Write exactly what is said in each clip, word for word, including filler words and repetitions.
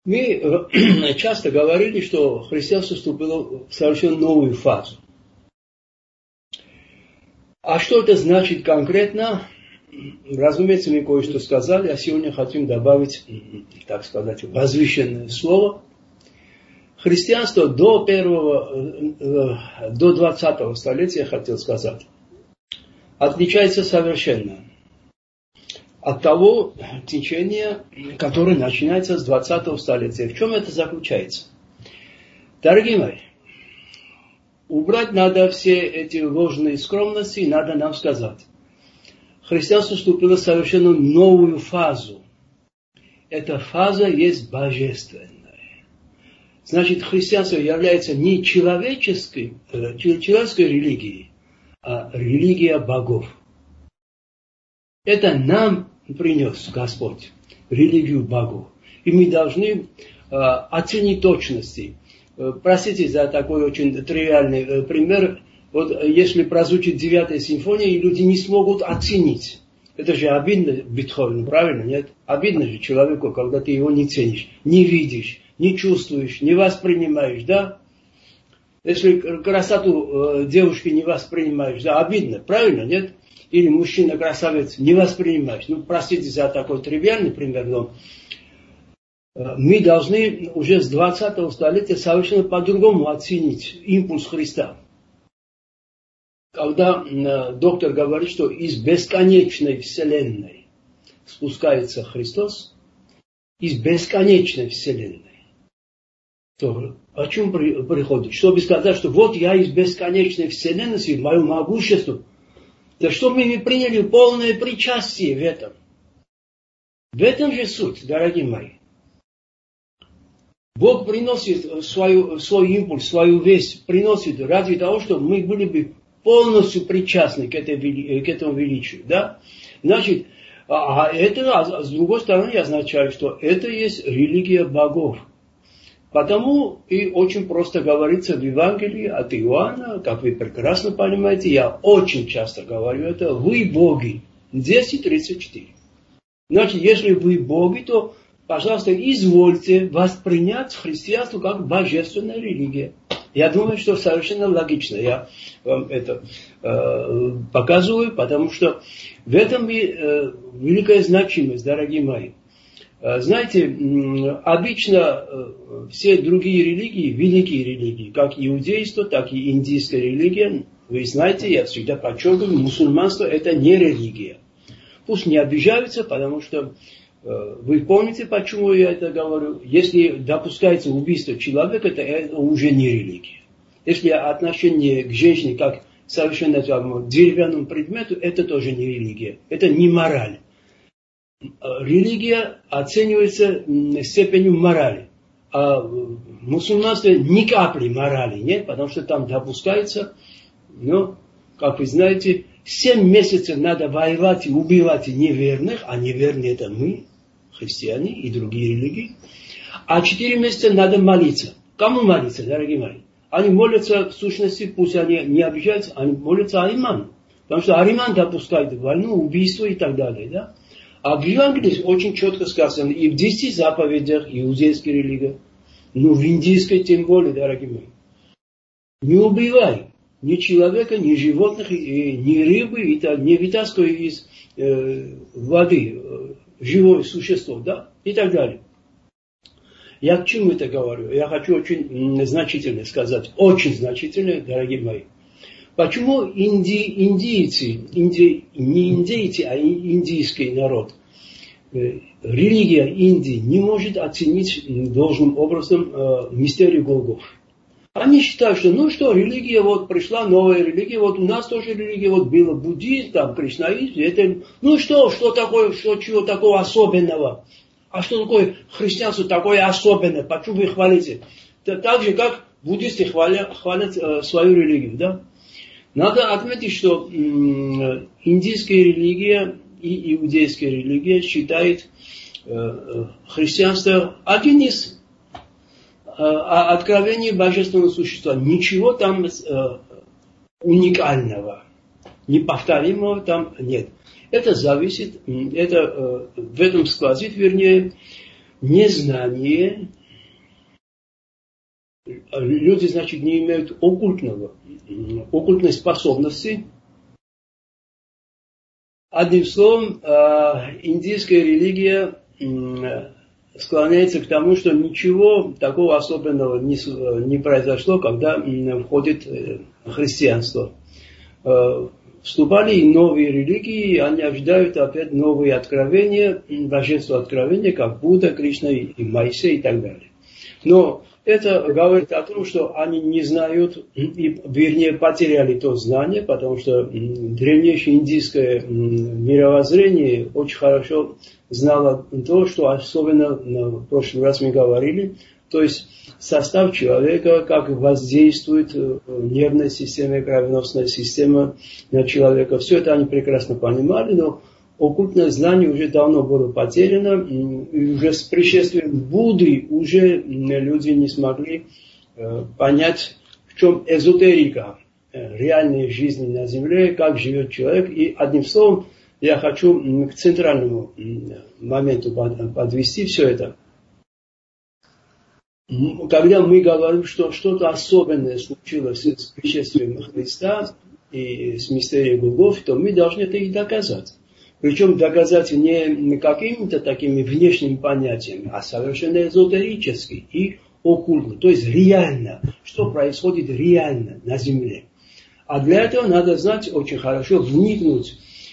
Мы часто говорили, что христианство вступило в совершенно новую фазу. А что это значит конкретно? Разумеется, мы кое-что сказали, а сегодня хотим добавить, так сказать, возвышенное слово. Христианство до первого, до двадцатого столетия, я хотел сказать, отличается совершенно от того течения, которое начинается с двадцатого столетия. В чем это заключается? Дорогие мои, убрать надо все эти ложные скромности, и надо нам сказать. Христианство вступило в совершенно новую фазу. Эта фаза есть божественная. Значит, христианство является не человеческой, человеческой религией, а религия богов. Это нам принес Господь, религию богов. И мы должны э, оценить точности. Э, простите за такой очень тривиальный э, пример. Вот если прозвучит девятая симфония, и люди не смогут оценить. Это же обидно Бетховену, правильно? Нет? Обидно же человеку, когда ты его не ценишь, не видишь, не чувствуешь, не воспринимаешь, да? Если красоту э, девушки не воспринимаешь, да, обидно, правильно? Нет? Или мужчина-красавец не воспринимаешь. Ну, простите за такой тривиальный пример, но мы должны уже с двадцатого столетия совершенно по-другому оценить импульс Христа. Когда э, доктор говорит, что из бесконечной вселенной спускается Христос, из бесконечной вселенной, то о чем при, приходит? Чтобы сказать, что вот я из бесконечной вселенной, мое могущество, да чтобы мы приняли полное причастие в этом. В этом же суть, дорогие мои. Бог приносит свою, свой импульс, свою весть, приносит ради того, чтобы мы были бы полностью причастны к, этой, к этому величию. Да? Значит, а это, а с другой стороны, означает, что это есть религия богов. Потому и очень просто говорится в Евангелии от Иоанна, как вы прекрасно понимаете, я очень часто говорю это, вы боги. десять тридцать четыре. Значит, если вы боги, то, пожалуйста, извольте воспринять христианство как божественная религия. Я думаю, что совершенно логично. Я вам это э, показываю, потому что в этом и э, великая значимость, дорогие мои. Знаете, обычно все другие религии, великие религии, как иудейство, так и индийская религия, вы знаете, я всегда подчеркиваю, мусульманство это не религия. Пусть не обижаются, потому что вы помните, почему я это говорю. Если допускается убийство человека, это, это уже не религия. Если отношение к женщине как к совершенно там, деревянному предмету, это тоже не религия. Это не мораль. Религия оценивается степенью морали. А в мусульманстве ни капли морали нет, потому что там допускается, ну, как вы знаете, семь месяцев надо воевать и убивать неверных, а неверные это мы, христиане и другие религии. А четыре месяца надо молиться. Кому молиться, дорогие мои? Они молятся, в сущности, пусть они не обижаются, они молятся Ариману. Потому что Ариман допускает войну, убийство и так далее, да? А в Евангелии очень четко сказано, и в десяти заповедях иудейской религии, ну в индийской тем более, дорогие мои. Не убивай ни человека, ни животных, ни рыбы, и так, не вытаскивай из э, воды э, живое существо, да, и так далее. Я к чему это говорю? Я хочу очень значительно сказать, очень значительно, дорогие мои. Почему инди, индийцы, инди, не индейцы, а индийский народ, э, религия Индии не может оценить должным образом э, мистерию Голгофы? Они считают, что ну что, религия вот пришла, новая религия, вот у нас тоже религия, вот было буддизм, там кришнаизм, это, ну что, что такое, что, чего такого особенного? А что такое христианство такое особенное? Почему вы хвалите? Так же, как буддисты хвалят, хвалят э, свою религию, да? Надо отметить, что индийская религия и иудейская религия считают христианство один из откровений божественного существа. Ничего там уникального, неповторимого там нет. Это зависит, это, в этом сквозит, вернее, незнание люди, значит, не имеют оккультного, оккультной способности. Одним словом, индийская религия склоняется к тому, что ничего такого особенного не, не произошло, когда входит христианство. Вступали и новые религии, и они ожидают опять новые откровения, божественные откровения, как Будда, Кришна и Моисей и так далее. Но это говорит о том, что они не знают, и, вернее, потеряли то знание, потому что древнейшее индийское мировоззрение очень хорошо знало то, что особенно в прошлый раз мы говорили, то есть состав человека, как воздействует нервная система, кровеносная система на человека. Все это они прекрасно понимали, но оккультное знание уже давно было потеряно, и уже с пришествием Будды уже люди не смогли понять, в чем эзотерика реальной жизни на Земле, как живет человек. И одним словом, я хочу к центральному моменту подвести все это. Когда мы говорим, что что-то особенное случилось с пришествием Христа и с мистерией Голгофы, то мы должны это и доказать. Причем доказать не какими-то такими внешними понятиями, а совершенно эзотерически и оккультно. То есть реально, что происходит реально на Земле. А для этого надо знать, очень хорошо вникнуть,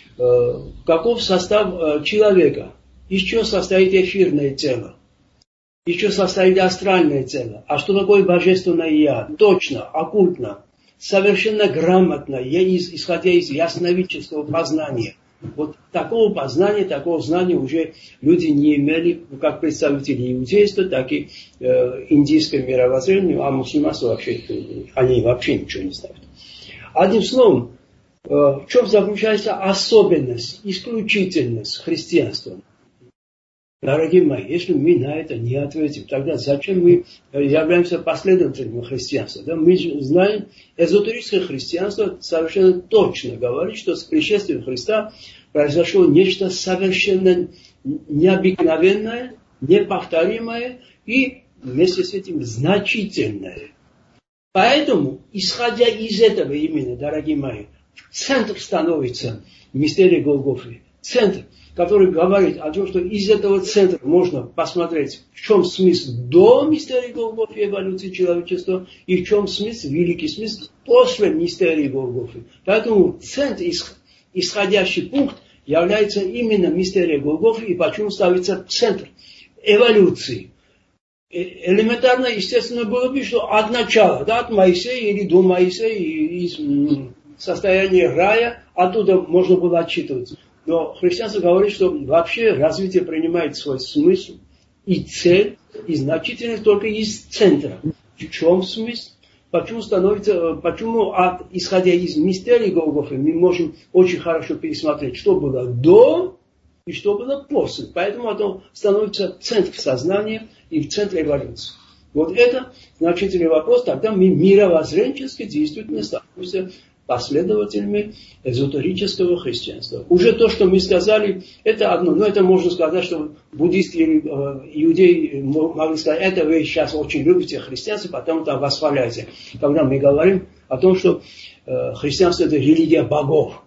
каков состав человека, из чего состоит эфирное тело. Еще состоит астральное тело. А что такое божественное я? Точно, оккультно, совершенно грамотно, исходя из ясновидческого познания. Вот такого познания, такого знания уже люди не имели, как представители иудейства, так и э, индийское мировоззрение, а мусульманство вообще, они вообще ничего не знают. Одним словом, э, в чем заключается особенность, исключительность христианства? Дорогие мои, если мы на это не ответим, тогда зачем мы являемся последователями христианства? Да? Мы знаем, эзотерическое христианство совершенно точно говорит, что с пришествием Христа произошло нечто совершенно необыкновенное, неповторимое и вместе с этим значительное. Поэтому, исходя из этого именно, дорогие мои, в центр становится мистерия Голгофы. Центр, который говорит о том, что из этого центра можно посмотреть, в чем смысл до мистерии Голгофы, эволюции человечества, и в чем смысл, великий смысл после мистерии Голгофы. Поэтому центр, исходящий пункт, является именно мистерия Голгофы, и почему ставится центр эволюции. Элементарно, естественно, было бы, что от начала, да, от Моисея или до Моисея, из состояния рая, оттуда можно было отчитываться. Но христианство говорит, что вообще развитие принимает свой смысл и цель, и значительность только из центра. В чем смысл? Почему становится, почему, от, исходя из мистерии Голгофы, мы можем очень хорошо пересмотреть, что было до и что было после. Поэтому это становится центр сознания и в центре эволюции. Вот это значительный вопрос, тогда мы мировоззренчески действительно становимся последователями эзотерического христианства. Уже то, что мы сказали, это одно. Но это можно сказать, что буддисты или э, иудеи могли сказать, это вы сейчас очень любите христианство, потому что восхваляете. Когда мы говорим о том, что э, христианство это религия богов.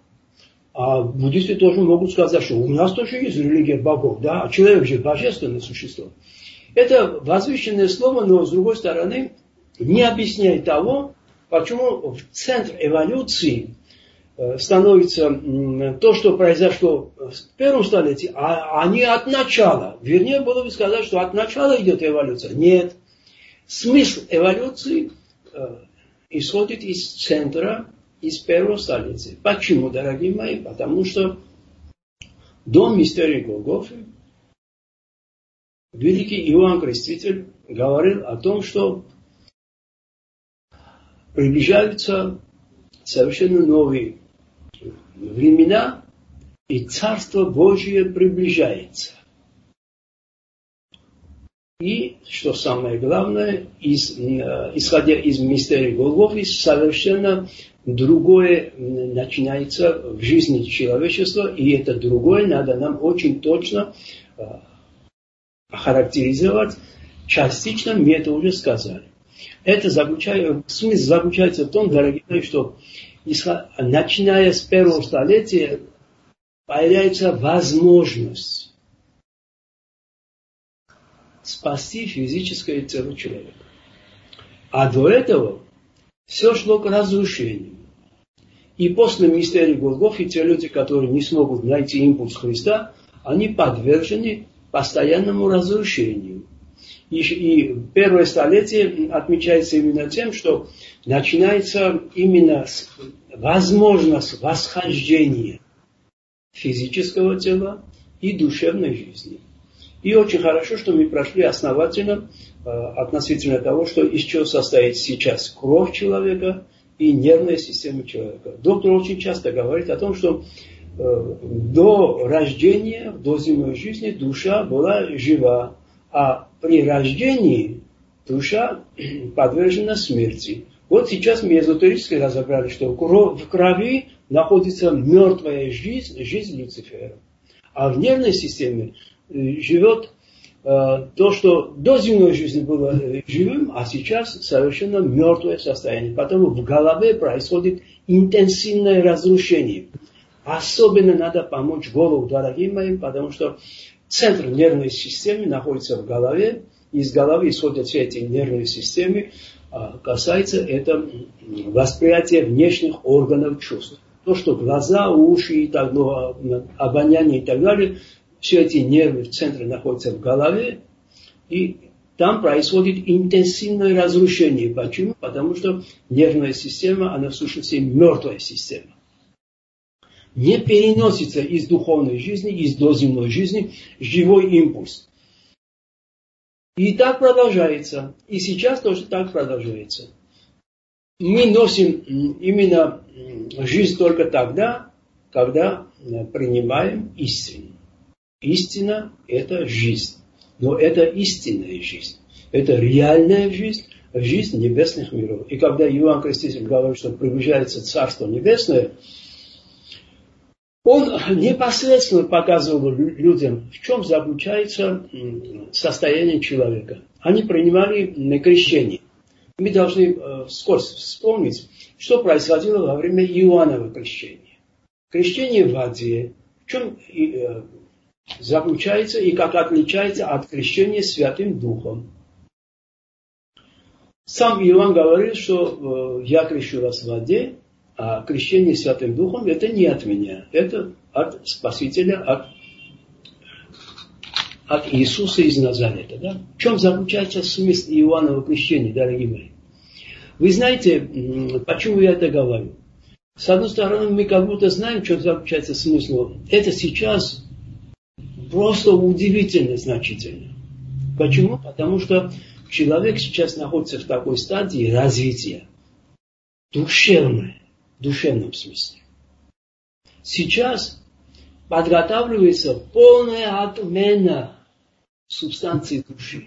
А буддисты тоже могут сказать, что у нас тоже есть религия богов. Да? А человек же божественное существо. Это возвышенное слово, но с другой стороны не объясняет того, почему в центр эволюции становится то, что произошло в первом столетии, а не от начала. Вернее, было бы сказать, что от начала идет эволюция. Нет. Смысл эволюции исходит из центра, из первого столетия. Почему, дорогие мои? Потому что до мистерии Голгофы великий Иоанн Креститель говорил о том, что приближаются совершенно новые времена, и Царство Божие приближается. И, что самое главное, из, исходя из мистерии Голгофы, совершенно другое начинается в жизни человечества, и это другое надо нам очень точно охарактеризовать. Частично мы это уже сказали. Это заключается, смысл заключается в том, дорогие мои, что начиная с первого столетия появляется возможность спасти физическое тело человека. А до этого все шло к разрушению. И после мистерии Голгофы те люди, которые не смогут найти импульс Христа, они подвержены постоянному разрушению. И, и первое столетие отмечается именно тем, что начинается именно с, возможность восхождения физического тела и душевной жизни. И очень хорошо, что мы прошли основательно э, относительно того, что из чего состоит сейчас кровь человека и нервная система человека. Доктор очень часто говорит о том, что э, до рождения, до земной жизни душа была жива, а при рождении душа подвержена смерти. Вот сейчас мы эзотерически разобрали, что в крови находится мертвая жизнь, жизнь Люцифера. А в нервной системе живет э, то, что до земной жизни было живым, а сейчас совершенно мертвое состояние. Потому в голове происходит интенсивное разрушение. Особенно надо помочь голову, дорогие мои, потому что центр нервной системы находится в голове. Из головы исходят все эти нервные системы. А касается это восприятия внешних органов чувств. То, что глаза, уши, и так, ну, обоняние и так далее, все эти нервы в центре находятся в голове, и там происходит интенсивное разрушение. Почему? Потому что нервная система, она в сущности мертвая система. Не переносится из духовной жизни, из доземной жизни живой импульс. И так продолжается. И сейчас тоже так продолжается. Мы носим именно жизнь только тогда, когда принимаем истину. Истина – это жизнь. Но это истинная жизнь. Это реальная жизнь, жизнь небесных миров. И когда Иоанн Креститель говорит, что приближается Царство Небесное, он непосредственно показывал людям, в чем заключается состояние человека. Они принимали крещение. Мы должны вскользь вспомнить, что происходило во время Иоаннова крещения. Крещение в воде, в чем заключается и как отличается от крещения Святым Духом. Сам Иоанн говорит, что я крещу вас в воде, а крещение Святым Духом это не от меня, это от Спасителя, от, от Иисуса из Назарета. Да? В чем заключается смысл Иоаннова крещения, дорогие мои? Вы знаете, почему я это говорю? С одной стороны, мы как будто знаем, в чем заключается смысл. Это сейчас просто удивительно значительно. Почему? Потому что человек сейчас находится в такой стадии развития. Душевной. В душевном смысле. Сейчас подготавливается полная отмена субстанции души.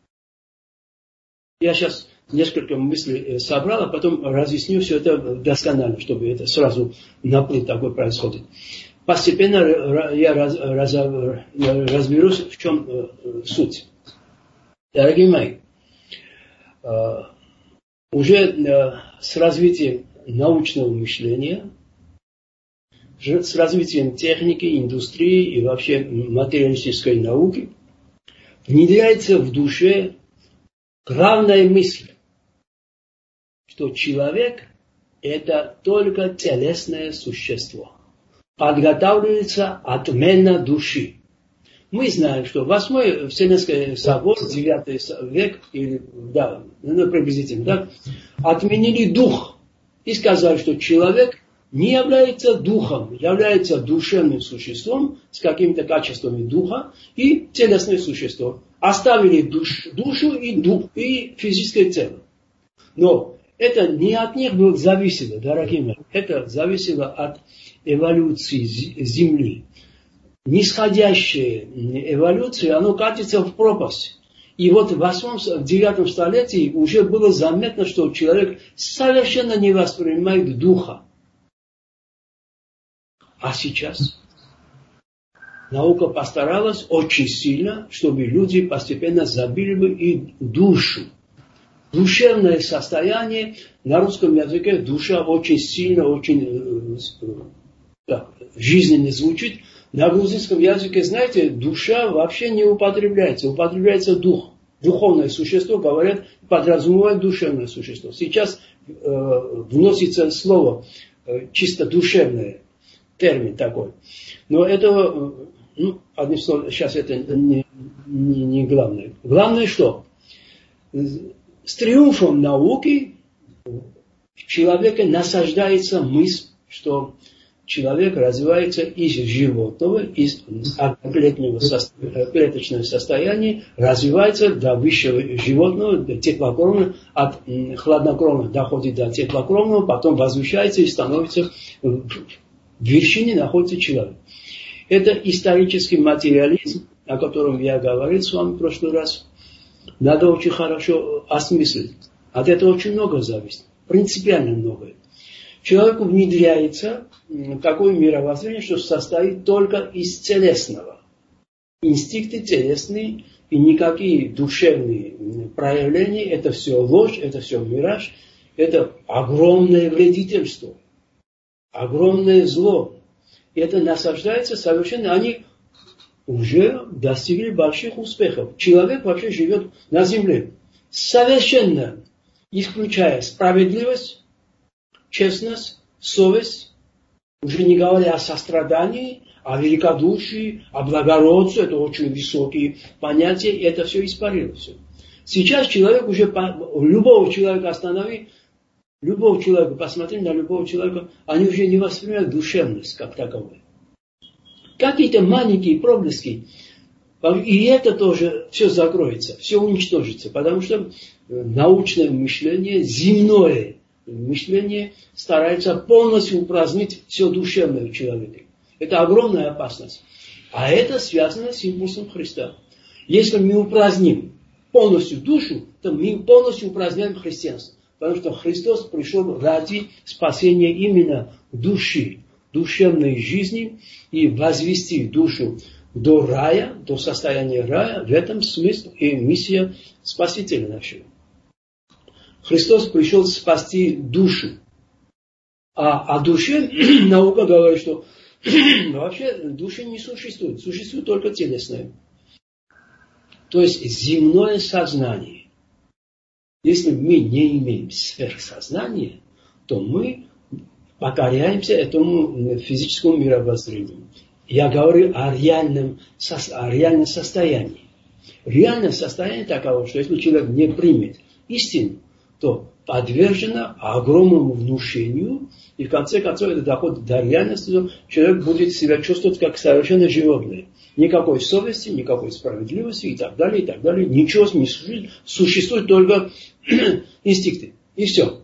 Я сейчас несколько мыслей собрал, а потом разъясню все это досконально, чтобы это сразу наплыв такой происходит. Постепенно я, раз, раз, я разберусь, в чем э, суть. Дорогие мои, э, уже э, с развитием научного мышления, с развитием техники, индустрии и вообще материалистической науки внедряется в душе главная мысль, что человек это только телесное существо. Подготавливается отмена души. Мы знаем, что восьмой Вселенский собор, девятый век, или, да, ну, приблизительно, да, отменили дух и сказали, что человек не является духом, является душевным существом с какими-то качествами духа и телесное существо. Оставили душ, душу и дух, и физическое тело. Но это не от них было зависело, дорогие мои, это зависело от эволюции Земли. Нисходящая эволюция, оно катится в пропасть. И вот в восьмом, в девятом столетии уже было заметно, что человек совершенно не воспринимает духа. А сейчас наука постаралась очень сильно, чтобы люди постепенно забили бы и душу. душевное состояние. На русском языке душа очень сильно, очень так, жизненно звучит. На грузинском языке, знаете, душа вообще не употребляется. Употребляется дух. Духовное существо, говорят, подразумевает душевное существо. Сейчас э, вносится слово э, чисто душевное, термин такой. Но это, э, ну, одним словом, сейчас это не, не, не главное. Главное что? С триумфом науки в человеке насаждается мысль, что человек развивается из животного, из клеточного состояния, развивается до высшего животного, до теплокровного, от хладнокровного доходит до теплокровного, потом возвышается и становится, в вершине находится человек. Это исторический материализм, о котором я говорил с вами в прошлый раз. Надо очень хорошо осмыслить. От этого очень много зависит. Принципиально многое. Человеку внедряется такое мировоззрение, что состоит только из телесного. Инстинкты телесные и никакие душевные проявления, это все ложь, это все мираж, это огромное вредительство, огромное зло. Это насаждается совершенно, они уже достигли больших успехов. Человек вообще живет на земле, совершенно исключая справедливость, честность, совесть, уже не говоря о сострадании, о великодушии, о благородстве, это очень высокие понятия, и это все испарилось. Сейчас человек уже, любого человека останови, любого человека, посмотри на любого человека, они уже не воспринимают душевность как таковую. Какие-то маленькие проблески, и это тоже все закроется, все уничтожится, потому что научное мышление, земное мышление старается полностью упразднить все душевное в человеке. Это огромная опасность. А это связано с импульсом Христа. Если мы упраздним полностью душу, то мы полностью упраздняем христианство. Потому что Христос пришел ради спасения именно души, душевной жизни и возвести душу до рая, до состояния рая. В этом смысл и миссия Спасителя нашего. Христос пришел спасти душу. А о душе наука говорит, что вообще души не существует. Существует только телесное. То есть земное сознание. Если мы не имеем сверхсознания, то мы покоряемся этому физическому мировоззрению. Я говорю о реальном, о реальном состоянии. Реальное состояние таково, что если человек не примет истину, то подвержено огромному внушению, и в конце концов это доходит до реальности, что человек будет себя чувствовать как совершенно животное. Никакой совести, никакой справедливости и так далее, и так далее. Ничего не существует, существуют только инстинкты. И все.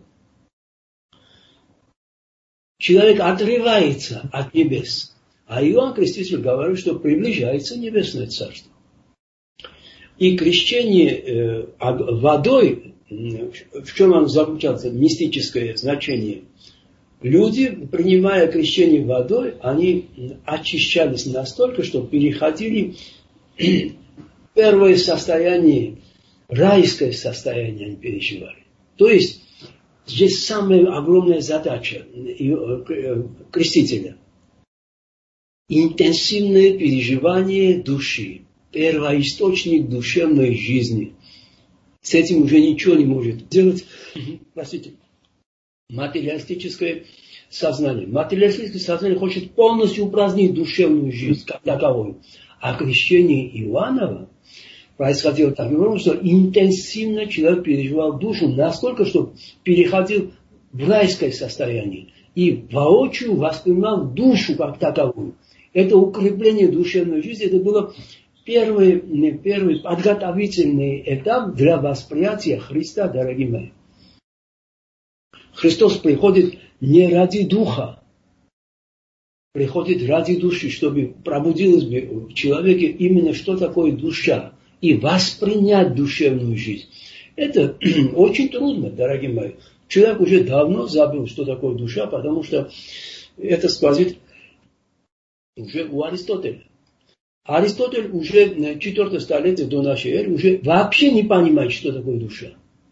Человек отрывается от небес. А Иоанн Креститель говорит, что приближается небесное царство. И крещение э, водой, в чем оно заключается, мистическое значение. Люди, принимая крещение водой, они очищались настолько, что переходили в первое состояние, райское состояние они переживали. То есть, здесь самая огромная задача крестителя. Интенсивное переживание души, первоисточник душевной жизни. С этим уже ничего не может делать, простите, материалистическое сознание. Материалистическое сознание хочет полностью упразднить душевную жизнь как таковую. А крещение Иоаннова происходило так, что интенсивно человек переживал душу настолько, что переходил в райское состояние и воочию воспринимал душу как таковую. Это укрепление душевной жизни, это было первый, первый подготовительный этап для восприятия Христа, дорогие мои. Христос приходит не ради духа, приходит ради души, чтобы пробудилось бы в человеке именно что такое душа и воспринять душевную жизнь. Это очень трудно, дорогие мои. Человек уже давно забыл, что такое душа, потому что это сквозит уже у Аристотеля. Аристотель уже в четвёртом столетии до нашей эры уже вообще не понимает, что такое душа.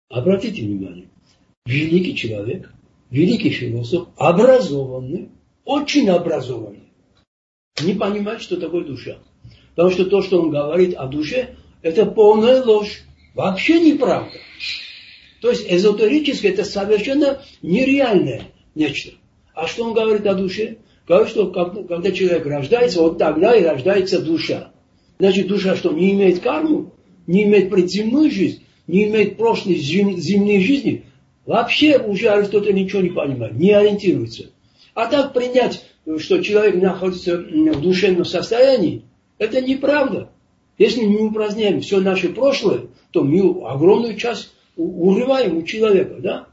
Обратите внимание, великий человек, великий философ, образованный, очень образованный, не понимает, что такое душа. Потому что то, что он говорит о душе, это полная ложь. Вообще неправда. То есть эзотерическое, это совершенно нереальное нечто. А что он говорит о душе? Говорит, что когда человек рождается, вот тогда и рождается душа. Значит, душа что, не имеет карму? Не имеет предземную жизнь? Не имеет прошлой земной жизни? Вообще уже Аристотель ничего не понимает, не ориентируется. А так принять, что человек находится в душевном состоянии, это неправда. Если мы не упраздняем все наше прошлое, то мы огромную часть урываем у человека. Да?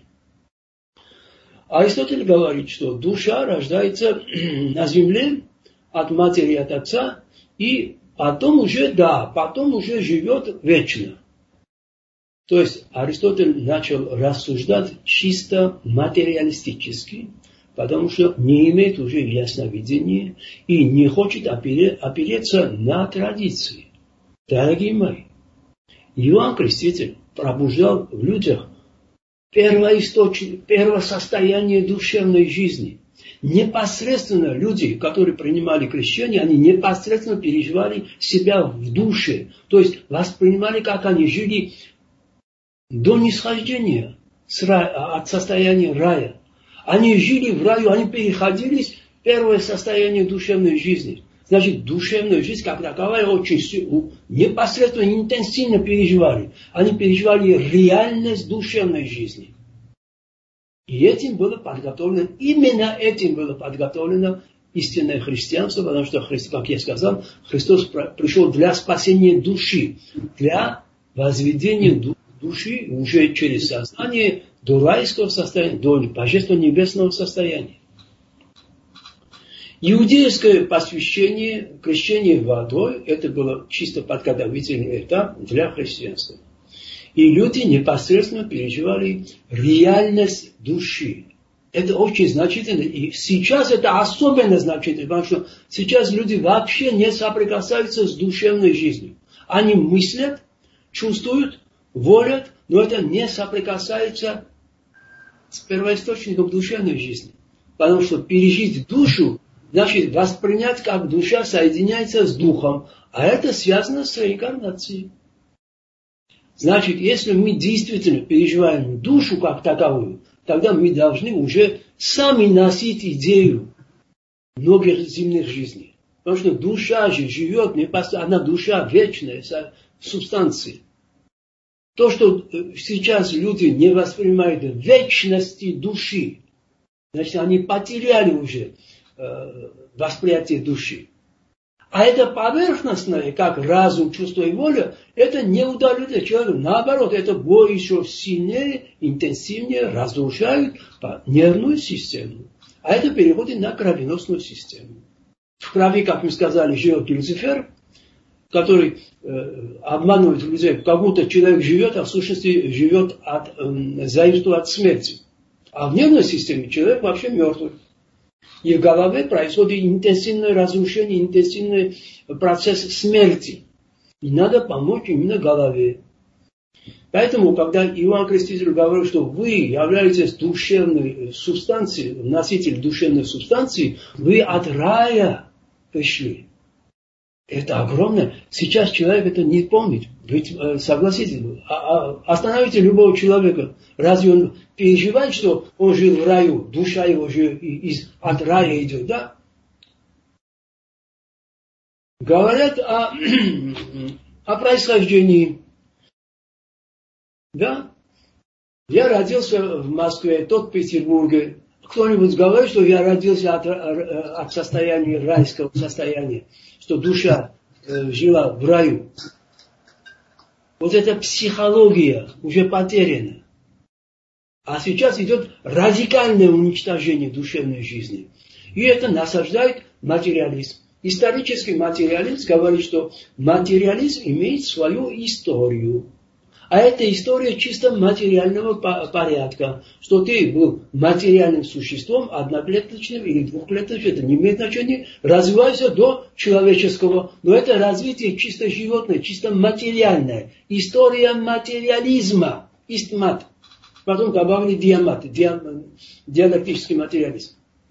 Аристотель говорит, что душа рождается на земле от матери и от отца, и потом уже, да, потом уже живет вечно. То есть Аристотель начал рассуждать чисто материалистически, потому что не имеет уже ясновидения и не хочет опереться на традиции. Дорогие мои, Иоанн Креститель пробуждал в людях первоисточник, первое состояние душевной жизни. Непосредственно люди, которые принимали крещение, они непосредственно переживали себя в душе. То есть воспринимали, как они жили до нисхождения от состояния рая. Они жили в раю, они переходили в первое состояние душевной жизни. Значит, душевную жизнь как таковая очень непосредственно, интенсивно переживали. Они переживали реальность душевной жизни. И этим было подготовлено, именно этим было подготовлено истинное христианство, потому что, как я сказал, Христос пришел для спасения души, для возведения души уже через сознание до райского состояния, до божественного небесного состояния. Иудейское посвящение, крещение водой, это было чисто подготовительный этап для христианства. И люди непосредственно переживали реальность души. Это очень значительно. И сейчас это особенно значительно, потому что сейчас люди вообще не соприкасаются с душевной жизнью. Они мыслят, чувствуют, волят, но это не соприкасается с первоисточником душевной жизни. Потому что пережить душу, значит воспринять, как душа соединяется с духом. А это связано с реинкарнацией. Значит, если мы действительно переживаем душу как таковую, тогда мы должны уже сами носить идею многих земных жизней. Потому что душа же живет, не просто она душа вечная, в субстанции. То, что сейчас люди не воспринимают вечности души, значит, они потеряли уже э, восприятие души. А это поверхностное, как разум, чувство и воля, это не удовлетворяет человека. Наоборот, это более еще сильнее, интенсивнее разрушает нервную систему. А это переходит на кровеносную систему. В крови, как мы сказали, живет Люцифер, который э, обманывает людей, как будто человек живет, а в сущности живет от, э, заимствуя от смерти. А в нервной системе человек вообще мертвый. И в голове происходит интенсивное разрушение, интенсивный процесс смерти. И надо помочь именно голове. Поэтому, когда Иоанн Креститель говорил, что вы являетесь душевной субстанцией, носитель душевной субстанции, вы от рая пришли. Это огромное. Сейчас человек это не помнит. Ведь, согласитесь, остановите любого человека. Разве он переживает, что он жил в раю, душа его же из, от рая идет, да? Говорят о, о происхождении. Да? Я родился в Москве, тот в Петербурге. Кто-нибудь говорит, что я родился от, от состояния райского состояния, что душа э, жила в раю. Вот эта психология уже потеряна. А сейчас идет радикальное уничтожение душевной жизни. И это насаждает материализм. Исторический материализм говорит, что материализм имеет свою историю. А это история чисто материального порядка. Что ты был материальным существом, одноклеточным или двухклеточным, это не имеет значения, развивайся до человеческого. Но это развитие чисто животное, чисто материальное. История материализма. истмат. Потом добавили диамат, диалектический материализм.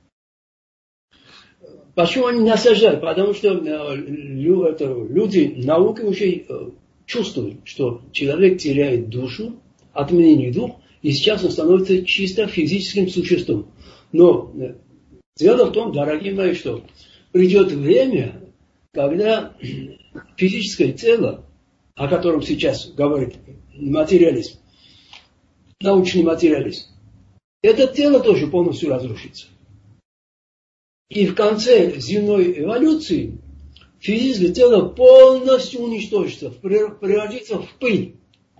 Почему они насаждают? Потому что люди науки уже чувствуют, что человек теряет душу, отменяет дух, и сейчас он становится чисто физическим существом. Но дело в том, дорогие мои, что придет время, когда физическое тело, о котором сейчас говорит материализм, научный материализм, это тело тоже полностью разрушится. И в конце земной эволюции физическое тело полностью уничтожится, превратится в пыль.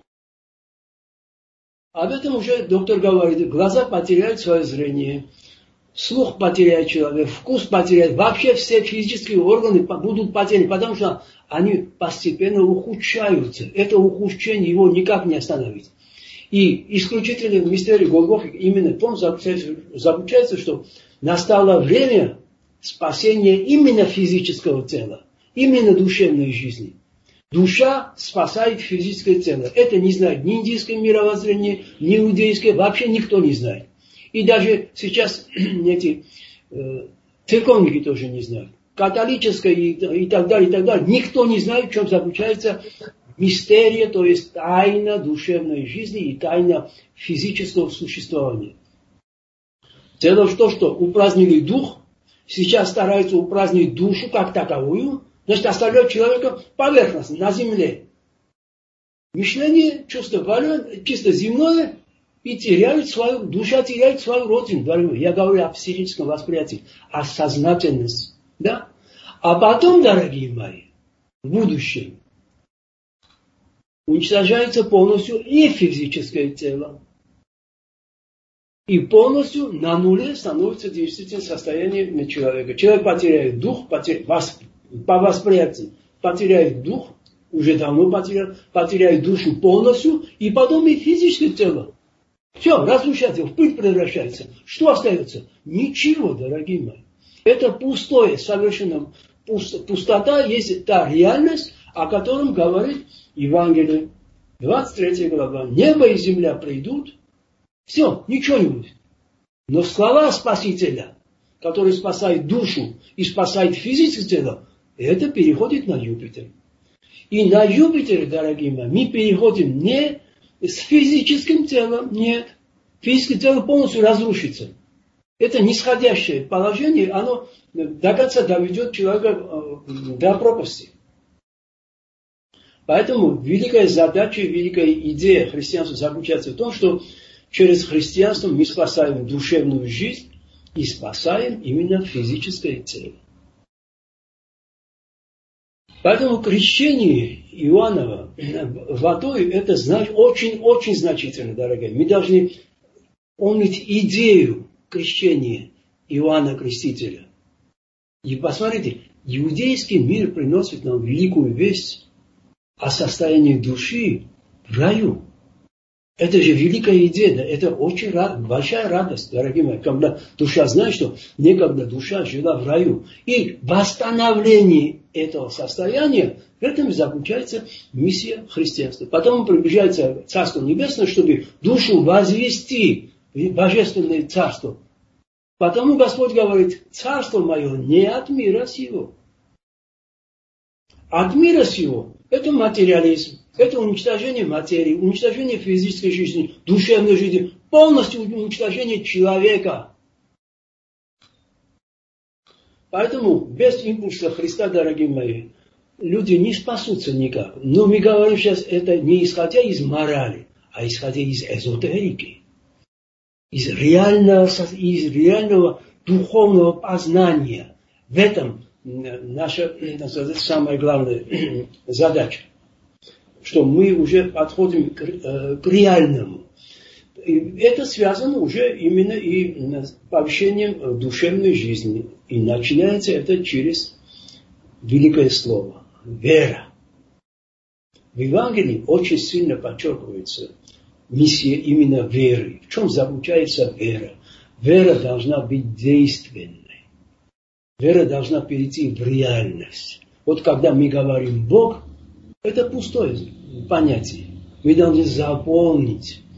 Об этом уже доктор говорит. Глаза потеряют свое зрение, слух потеряет человек, вкус потеряет. Вообще все физические органы будут потеряны, потому что они постепенно ухудшаются. Это ухудшение его никак не остановить. И исключительный мистерий Голгофы именно в том заключается, заключается, что настало время спасения именно физического тела, именно душевной жизни. Душа спасает физическое тело. Это не знает ни индийское мировоззрение, ни иудейское, вообще никто не знает. И даже сейчас эти э, церковники тоже не знают. Католическое и, и так далее, и так далее. Никто не знает, в чем заключается мистерия, то есть тайна душевной жизни и тайна физического существования. Дело в том, что упразднили дух, сейчас стараются упразднить душу как таковую, значит, оставляют человека поверхностно, на земле. Мышление, чувство волю, чисто земное, и теряют свою, душа теряет свою родину. Я говорю о психическом восприятии, о сознательности. Да? А потом, дорогие мои, в будущем уничтожается полностью и физическое тело. И полностью на нуле становится действительно состояние человека. Человек потеряет дух, потеряет, по восприятию, потеряет дух, уже давно потерял, потеряет душу полностью, и потом и физическое тело. Все, разрушается, в пыль превращается. Что остается? Ничего, дорогие мои. Это пустое, совершенно пустота, есть та реальность, о котором говорит Евангелие. двадцать третья глава. Небо и земля придут. Все, ничего не будет. Но слова Спасителя, который спасает душу и спасает физическое тело, это переходит на Юпитер. И на Юпитере, дорогие мои, мы переходим не с физическим телом, нет. Физическое тело полностью разрушится. Это нисходящее положение, оно до конца доведет человека до пропасти. Поэтому великая задача, великая идея христианства заключается в том, что через христианство мы спасаем душевную жизнь и спасаем именно физическое тело. Поэтому крещение Иоаннова водой, это очень-очень значительно, дорогие. Мы должны помнить идею крещения Иоанна Крестителя. И посмотрите, иудейский мир приносит нам великую весть о состоянии души в раю. Это же великая идея, да? Это очень рад, большая радость, дорогие мои, когда душа знает, что некогда душа жила в раю. И восстановление этого состояния, в этом заключается миссия христианства. Потом приближается Царство Небесное, чтобы душу возвести в Божественное Царство. Потому Господь говорит, Царство мое не от мира сего. От мира сего это материализм. Это уничтожение материи, уничтожение физической жизни, душевной жизни, полностью уничтожение человека. Поэтому без импульса Христа, дорогие мои, люди не спасутся никак. Но мы говорим сейчас это не исходя из морали, а исходя из эзотерики. Из реального, из реального духовного познания. В этом наша, наша самая главная задача. Что мы уже подходим к, э, к реальному. И это связано уже именно и с повышением душевной жизни. И начинается это через великое слово. Вера. В Евангелии очень сильно подчеркивается миссия именно веры. В чем заключается вера? Вера должна быть действенной. Вера должна перейти в реальность. Вот когда мы говорим Бог, это пустое понятие. Мы должны заполнить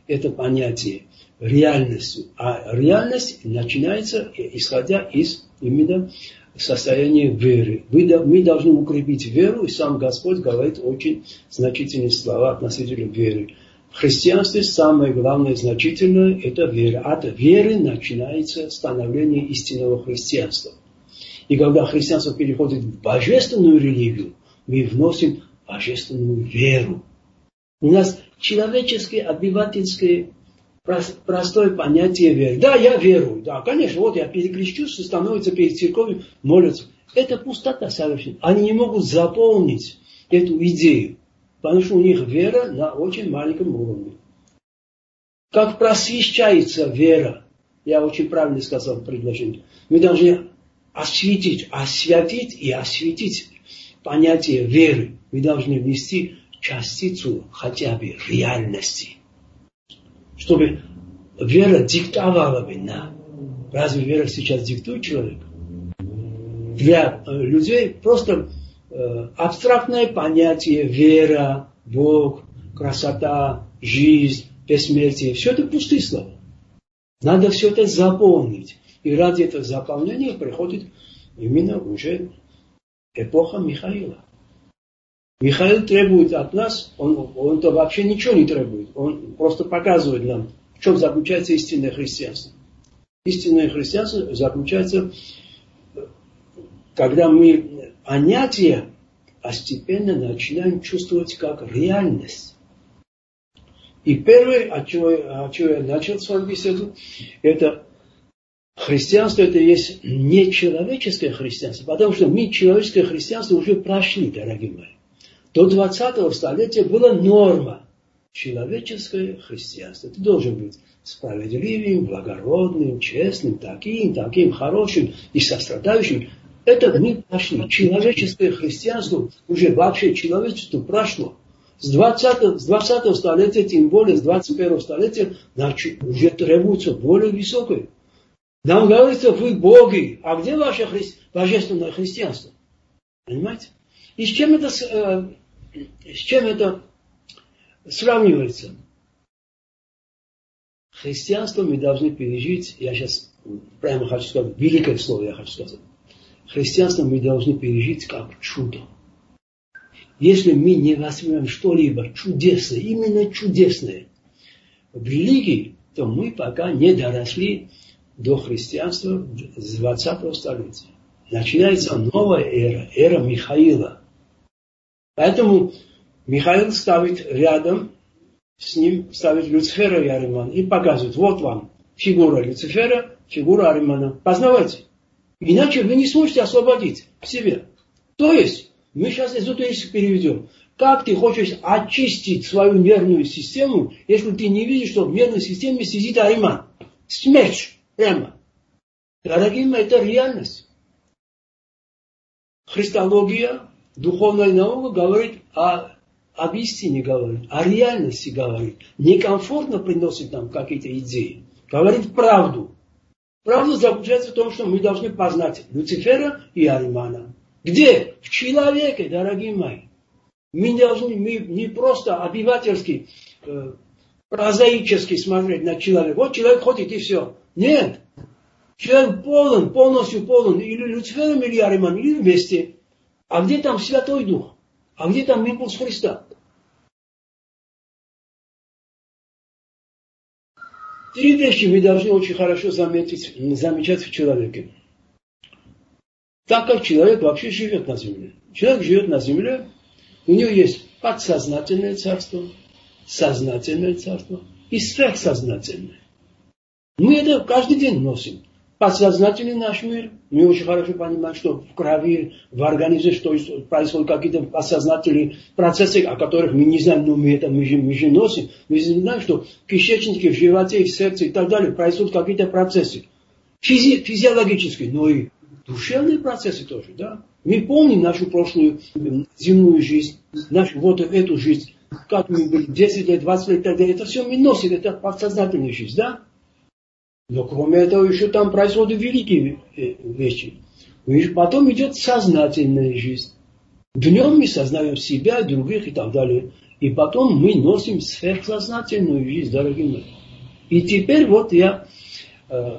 это понятие реальностью. А реальность начинается, исходя из именно состояния веры. Мы должны укрепить веру, и сам Господь говорит очень значительные слова относительно веры. В христианстве самое главное значительное – это вера. От веры начинается становление истинного христианства. И когда христианство переходит в божественную религию, мы вносим божественную веру. У нас человеческое, обывательское, простое понятие веры. Да, я верую. Да, конечно, вот я перекрещусь, становится перед церковью, молятся. Это пустота совершенно. Они не могут заполнить эту идею, потому что у них вера на очень маленьком уровне. Как просвещается вера, я очень правильно сказал предложение, мы должны осветить, освятить и осветить понятие веры. Мы должны внести частицу хотя бы реальности, чтобы вера диктовала бы нам. Разве вера сейчас диктует человека? Для людей просто э, абстрактное понятие вера, Бог, красота, жизнь, бессмертие. Все это пустые слова. Надо все это заполнить. И ради этого заполнения приходит именно уже эпоха Михаила. Михаил требует от нас, он, он-то вообще ничего не требует, он просто показывает нам, в чем заключается истинное христианство. Истинное христианство заключается, когда мы понятия постепенно начинаем чувствовать как реальность. И первое, от чего, от чего я начал свою беседу, это христианство, это есть не человеческое христианство, потому что мы человеческое христианство уже прошли, дорогие мои. До двадцатого столетия была норма. Человеческое христианство. Ты должен быть справедливым, благородным, честным, таким, таким, хорошим и сострадающим. Это мы прошли. Человеческое христианство уже вообще человечество прошло. С двадцатого, с двадцатого столетия, тем более с двадцать первого столетия, значит, уже требуется более высокое. Нам говорится, вы боги. А где ваше хри... божественное христианство? Понимаете? И с чем это, э, с чем это сравнивается? Христианство мы должны пережить, я сейчас прямо хочу сказать, великое слово я хочу сказать. Христианство мы должны пережить как чудо. Если мы не возьмем что-либо чудесное, именно чудесное в религии, то мы пока не доросли до христианства с двадцатого столетия. Начинается новая эра, эра Михаила. Поэтому Михаил ставит рядом, с ним ставит Люцифера и Аримана и показывает, вот вам фигура Люцифера, фигура Аримана. Познавайте. Иначе вы не сможете освободить себя. То есть, мы сейчас эзотерически переведем. Как ты хочешь очистить свою нервную систему, если ты не видишь, что в нервной системе сидит Ариман? Смерть прямо. Дорогие мои, это реальность. Христология, духовная наука говорит о, об истине, говорит, о реальности говорит. Некомфортно приносит нам какие-то идеи. Говорит правду. Правда заключается в том, что мы должны познать Люцифера и Аримана. Где? В человеке, дорогие мои. Мы должны мы не просто обывательски, э, прозаически смотреть на человека. Вот человек ходит и все. Нет. Человек полон, полностью полон. Или Люцифером, или Ариманом, или вместе. А где там Святой Дух? А где там импульс Христа? Три вещи мы должны очень хорошо заметить, замечать в человеке. Так как человек вообще живет на земле. Человек живет на земле, у него есть подсознательное царство, сознательное царство и сверхсознательное. Мы это каждый день носим. Подсознательный наш мир, мы очень хорошо понимаем, что в крови, в организме что происходят какие-то подсознательные процессы, о которых мы не знаем, но мы это мы же, мы же носим. Мы знаем, что в кишечнике, в животе, в сердце и так далее происходят какие-то процессы. Физи, физиологические, но и душевные процессы тоже. Да? Мы помним нашу прошлую земную жизнь, нашу вот эту жизнь, как мы были десять лет, двадцать лет и так далее. Это все мы носим, это подсознательная жизнь, да? Но кроме этого еще там происходят великие вещи. И потом идет сознательная жизнь. Днем мы сознаем себя, других и так далее. И потом мы носим сверхсознательную жизнь, дорогие мои. И теперь вот я э,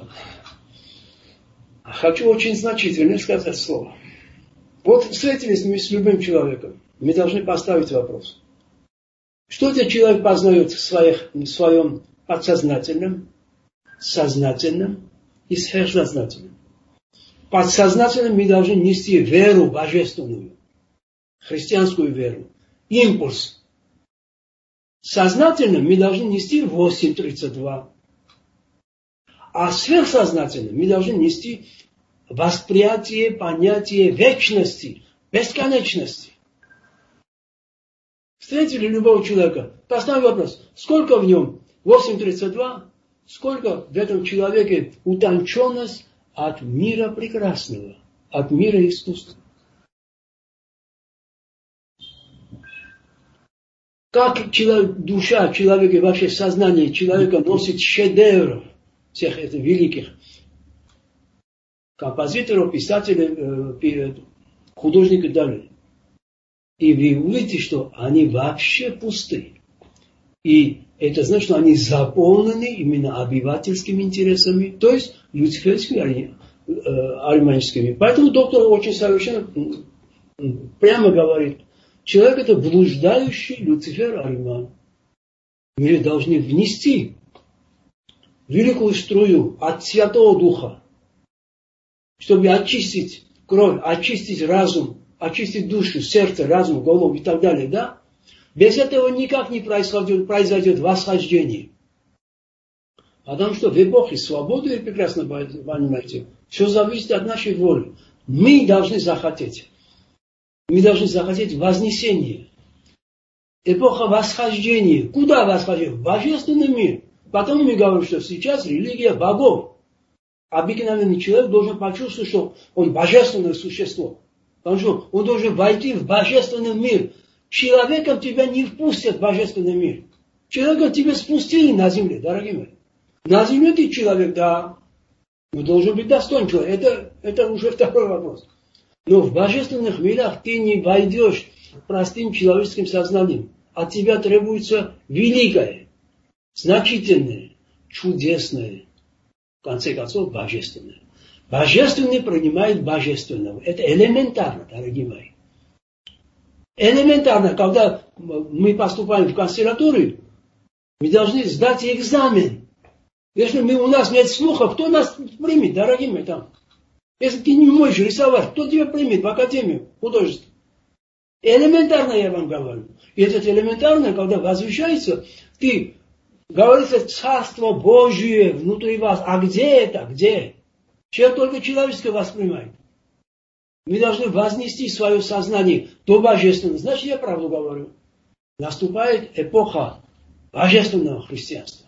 хочу очень значительно сказать слово. Вот встретились мы с любым человеком. Мы должны поставить вопрос. Что этот человек познает в, своих, в своем подсознательном, сознательном и сверхсознательном? Подсознательно мы должны нести веру божественную, христианскую веру, импульс. Сознательно мы должны нести восемь тридцать два. А сверхсознательно мы должны нести восприятие, понятие вечности, бесконечности. Встретили любого человека, поставим вопрос, сколько в нем восемь тридцать два, сколько в этом человеке утонченность от мира прекрасного, от мира искусства. Как человек, душа человека, вообще сознание человека носит шедевров всех этих великих композиторов, писателей, художников и далее. И вы увидите, что они вообще пусты. И это значит, что они заполнены именно обывательскими интересами, то есть люциферскими, ариманическими. Поэтому доктор очень совершенно прямо говорит, человек это блуждающий Люцифер Ариман. Мы должны внести великую струю от Святого Духа, чтобы очистить кровь, очистить разум, очистить душу, сердце, разум, голову и так далее, да? Без этого никак не произойдет, произойдет восхождение. Потому что в эпохе свободы, вы прекрасно понимаете, все зависит от нашей воли. Мы должны захотеть. Мы должны захотеть вознесение. Эпоха восхождения. Куда восхождение? В божественный мир. Потом мы говорим, что сейчас религия богов. Обыкновенный человек должен почувствовать, что он божественное существо. Потому что он должен войти в божественный мир. Человеком тебя не впустят в божественный мир. Человека тебя спустили на земле, дорогие мои. На земле ты человек, да. Но должен быть достоин человек. Это, это уже второй вопрос. Но в божественных мирах ты не войдешь простым человеческим сознанием. От тебя требуется великое, значительное, чудесное, в конце концов, божественное. Божественный принимает божественного. Это элементарно, дорогие мои. Элементарно, когда мы поступаем в консерваторию, мы должны сдать экзамен. Если мы, у нас нет слуха, кто нас примет, дорогие мои, там? Если ты не можешь рисовать, кто тебя примет в академию художества? Элементарно я вам говорю. И это элементарно, когда возвещается, ты, говорится, Царство Божие внутри вас. А где это? Где? Человек только человеческое воспринимает. Мы должны вознести свое сознание до божественного. Значит, я правду говорю. Наступает эпоха божественного христианства.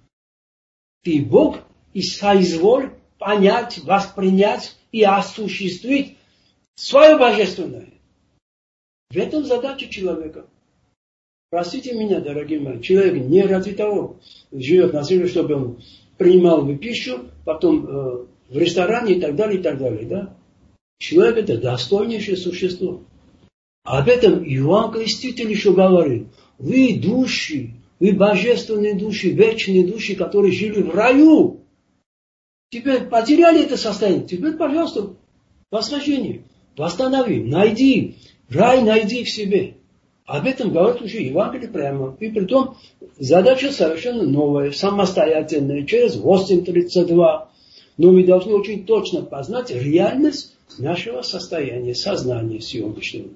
Ты Бог и соизволь понять, воспринять и осуществить свое божественное. В этом задача человека. Простите меня, дорогие мои, человек не ради того живет на земле, чтобы он принимал бы пищу, потом э, в ресторане и так далее, и так далее. Да? Человек это достойнейшее существо. Об этом Иоанн Креститель еще говорит. Вы души, вы божественные души, вечные души, которые жили в раю. Теперь потеряли это состояние. Теперь, пожалуйста, восхождение. Восстанови, найди. Рай найди в себе. Об этом говорит уже Евангелие прямо. И притом задача совершенно новая, самостоятельная, через восемь тридцать два. Но мы должны очень точно познать реальность нашего состояния, сознания сегодняшнего.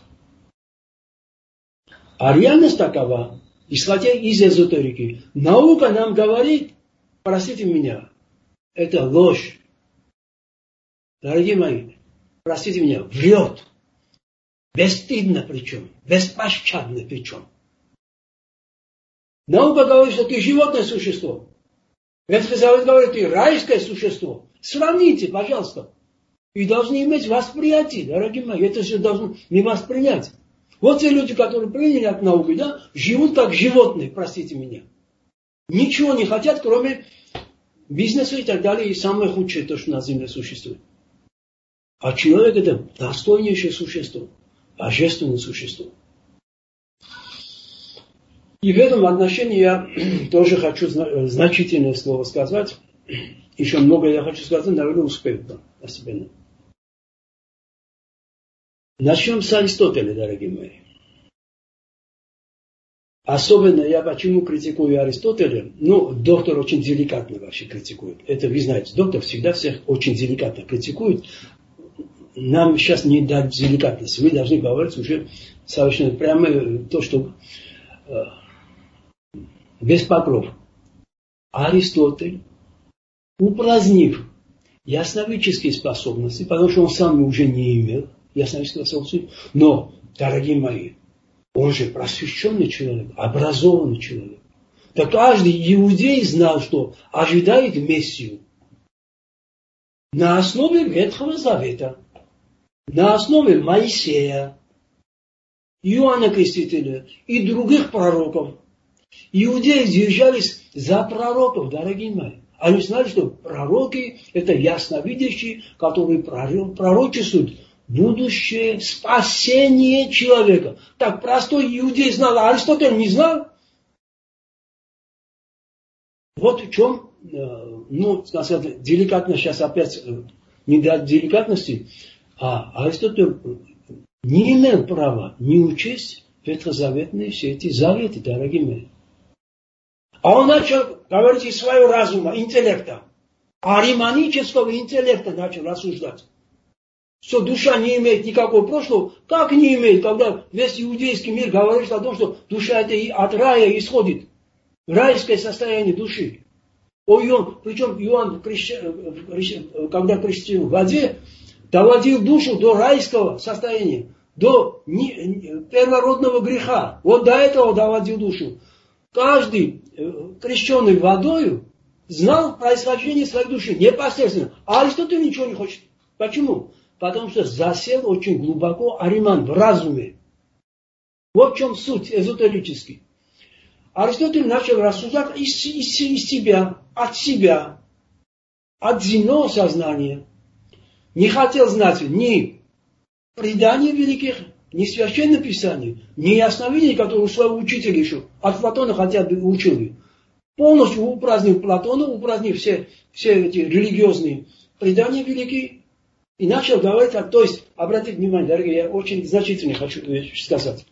А реальность такова, исходя из эзотерики. Наука нам говорит, простите меня, это ложь. Дорогие мои, простите меня, врет. Бесстыдно причем, беспощадно причем. Наука говорит, что ты животное существо. Ветхий Завет говорит, ты райское существо. Сравните, пожалуйста. И должны иметь восприятие, дорогие мои. Это же должны не воспринять. Вот те люди, которые приняли от науки, да, живут как животные, простите меня. Ничего не хотят, кроме бизнеса и так далее. И самое худшее, то, что на земле существует. А человек это достойнейшее существо. Божественное существо. И в этом отношении я тоже хочу значительное слово сказать. Еще много я хочу сказать, наверное, успею особенно. Начнем с Аристотеля, дорогие мои. Особенно я почему критикую Аристотеля, ну, доктор очень деликатно вообще критикует. Это вы знаете, доктор всегда всех очень деликатно критикует. Нам сейчас не дать деликатности. Мы должны говорить уже совершенно прямо то, что э, без покров. Аристотель, упразднив ясновидческие способности, потому что он сам уже не имел ясновидческих способностей, но, дорогие мои, он же просвещенный человек, образованный человек. Так каждый иудей знал, что ожидает Мессию. На основе Ветхого Завета, на основе Моисея, Иоанна Крестителя и других пророков. Иудеи держались за пророков, дорогие мои. Они знали, что пророки – это ясновидящие, которые пророчествуют будущее спасение человека. Так простой иудей знал, а Аристотель не знал. Вот в чем, ну, сказать, деликатно сейчас опять не дать деликатности, а Аристотель не имел права не учесть ветхозаветные все эти заветы, дорогие мои. А он начал говорить из своего разума, интеллекта, ариманического интеллекта начал рассуждать. Что душа не имеет никакого прошлого. Как не имеет, когда весь иудейский мир говорит о том, что душа это и от рая исходит. Райское состояние души. О, Иоанн, причем Иоанн, когда крестил в воде, доводил душу до райского состояния, до первородного греха. Вот до этого доводил душу. Каждый крещенный водою знал происхождение своей души непосредственно. А Аристотель ничего не хочет. Почему? Потому что засел очень глубоко ариман в разуме. Вот в чем суть эзотерический. Аристотель начал рассуждать из, из, из себя, от себя, от земного сознания. Не хотел знать ни преданий великих, ни священного писания, ни ясновидения, которые у своего учителя еще, от Платона хотя бы учили. Полностью упразднив Платона, упразднив все, все эти религиозные предания великие, и начал говорить, то есть, обратите внимание, дорогие, я очень значительно хочу сказать.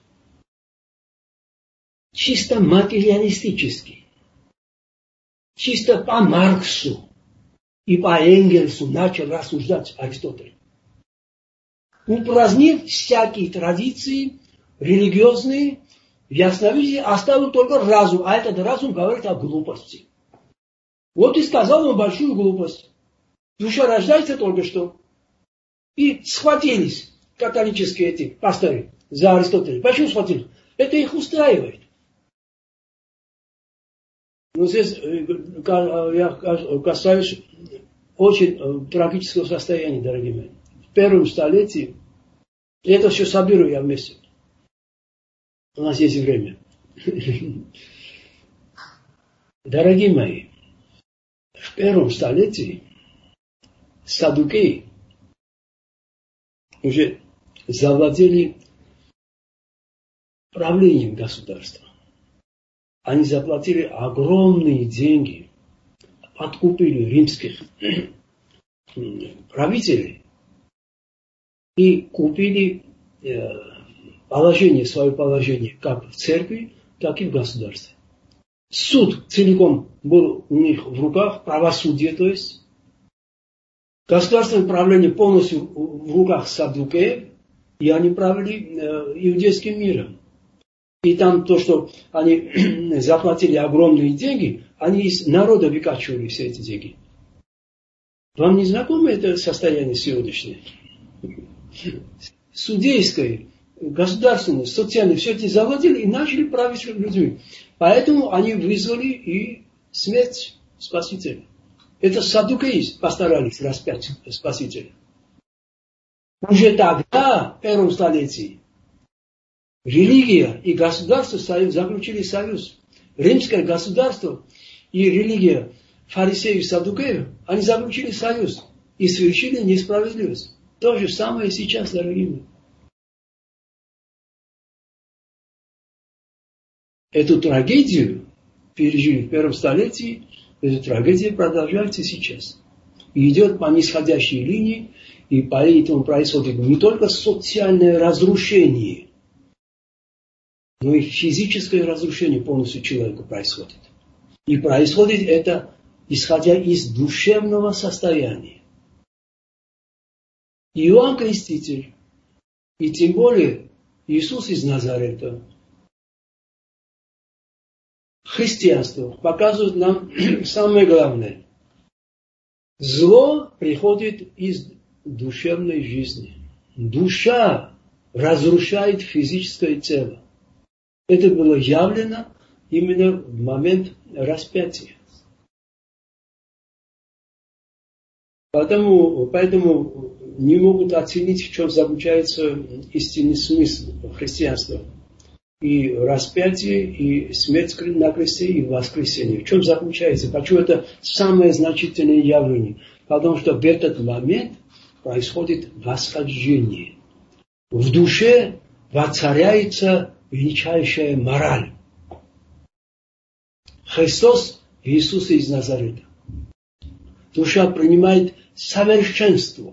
Чисто материалистически, чисто по Марксу и по Энгельсу начал рассуждать Аристотель. Упразднив всякие традиции религиозные, ясновидение, оставил только разум, а этот разум говорит о глупости. Вот и сказал он большую глупость. Душа рождается только что. И схватились католические эти пастыри за Аристотеля. Почему схватились? Это их устраивает. Но здесь я касаюсь очень трагического состояния, дорогие мои. В первом столетии, и это все соберу я вместе. У нас есть время. Дорогие мои, в первом столетии саддукеи уже завладели правлением государства. Они заплатили огромные деньги, подкупили римских правителей и купили положение, свое положение как в церкви, так и в государстве. Суд целиком был у них в руках, правосудие, то есть. Государственное правление полностью в руках саддукеев, и они правили иудейским миром. И там то, что они заплатили огромные деньги, они из народа выкачивали все эти деньги. Вам не знакомо это состояние сегодняшнее? Судейское, государственное, социальное, все это завладели и начали править людьми. Поэтому они вызвали и смерть Спасителя. Это саддукеи постарались распять Спасителя. Уже тогда, в первом столетии, религия и государство заключили союз. Римское государство и религия фарисеев и саддукеев, они заключили союз и совершили несправедливость. То же самое и сейчас, дорогие мои. эту трагедию пережили в первом столетии, эта трагедия продолжается сейчас. И идет по нисходящей линии, и поэтому происходит не только социальное разрушение, но и физическое разрушение полностью человека происходит. И происходит это, исходя из душевного состояния. Иоанн Креститель, и тем более Иисус из Назарета, христианство показывает нам самое главное. Зло приходит из душевной жизни. Душа разрушает физическое тело. Это было явлено именно в момент распятия. Поэтому, поэтому не могут оценить, в чем заключается истинный смысл христианства. И распятие, и смерть на кресте, и воскресение. В чем заключается? Почему это самое значительное явление? Потому что в этот момент происходит восхождение. В душе воцаряется величайшая мораль. Христос, Иисус из Назарета. Душа принимает совершенство.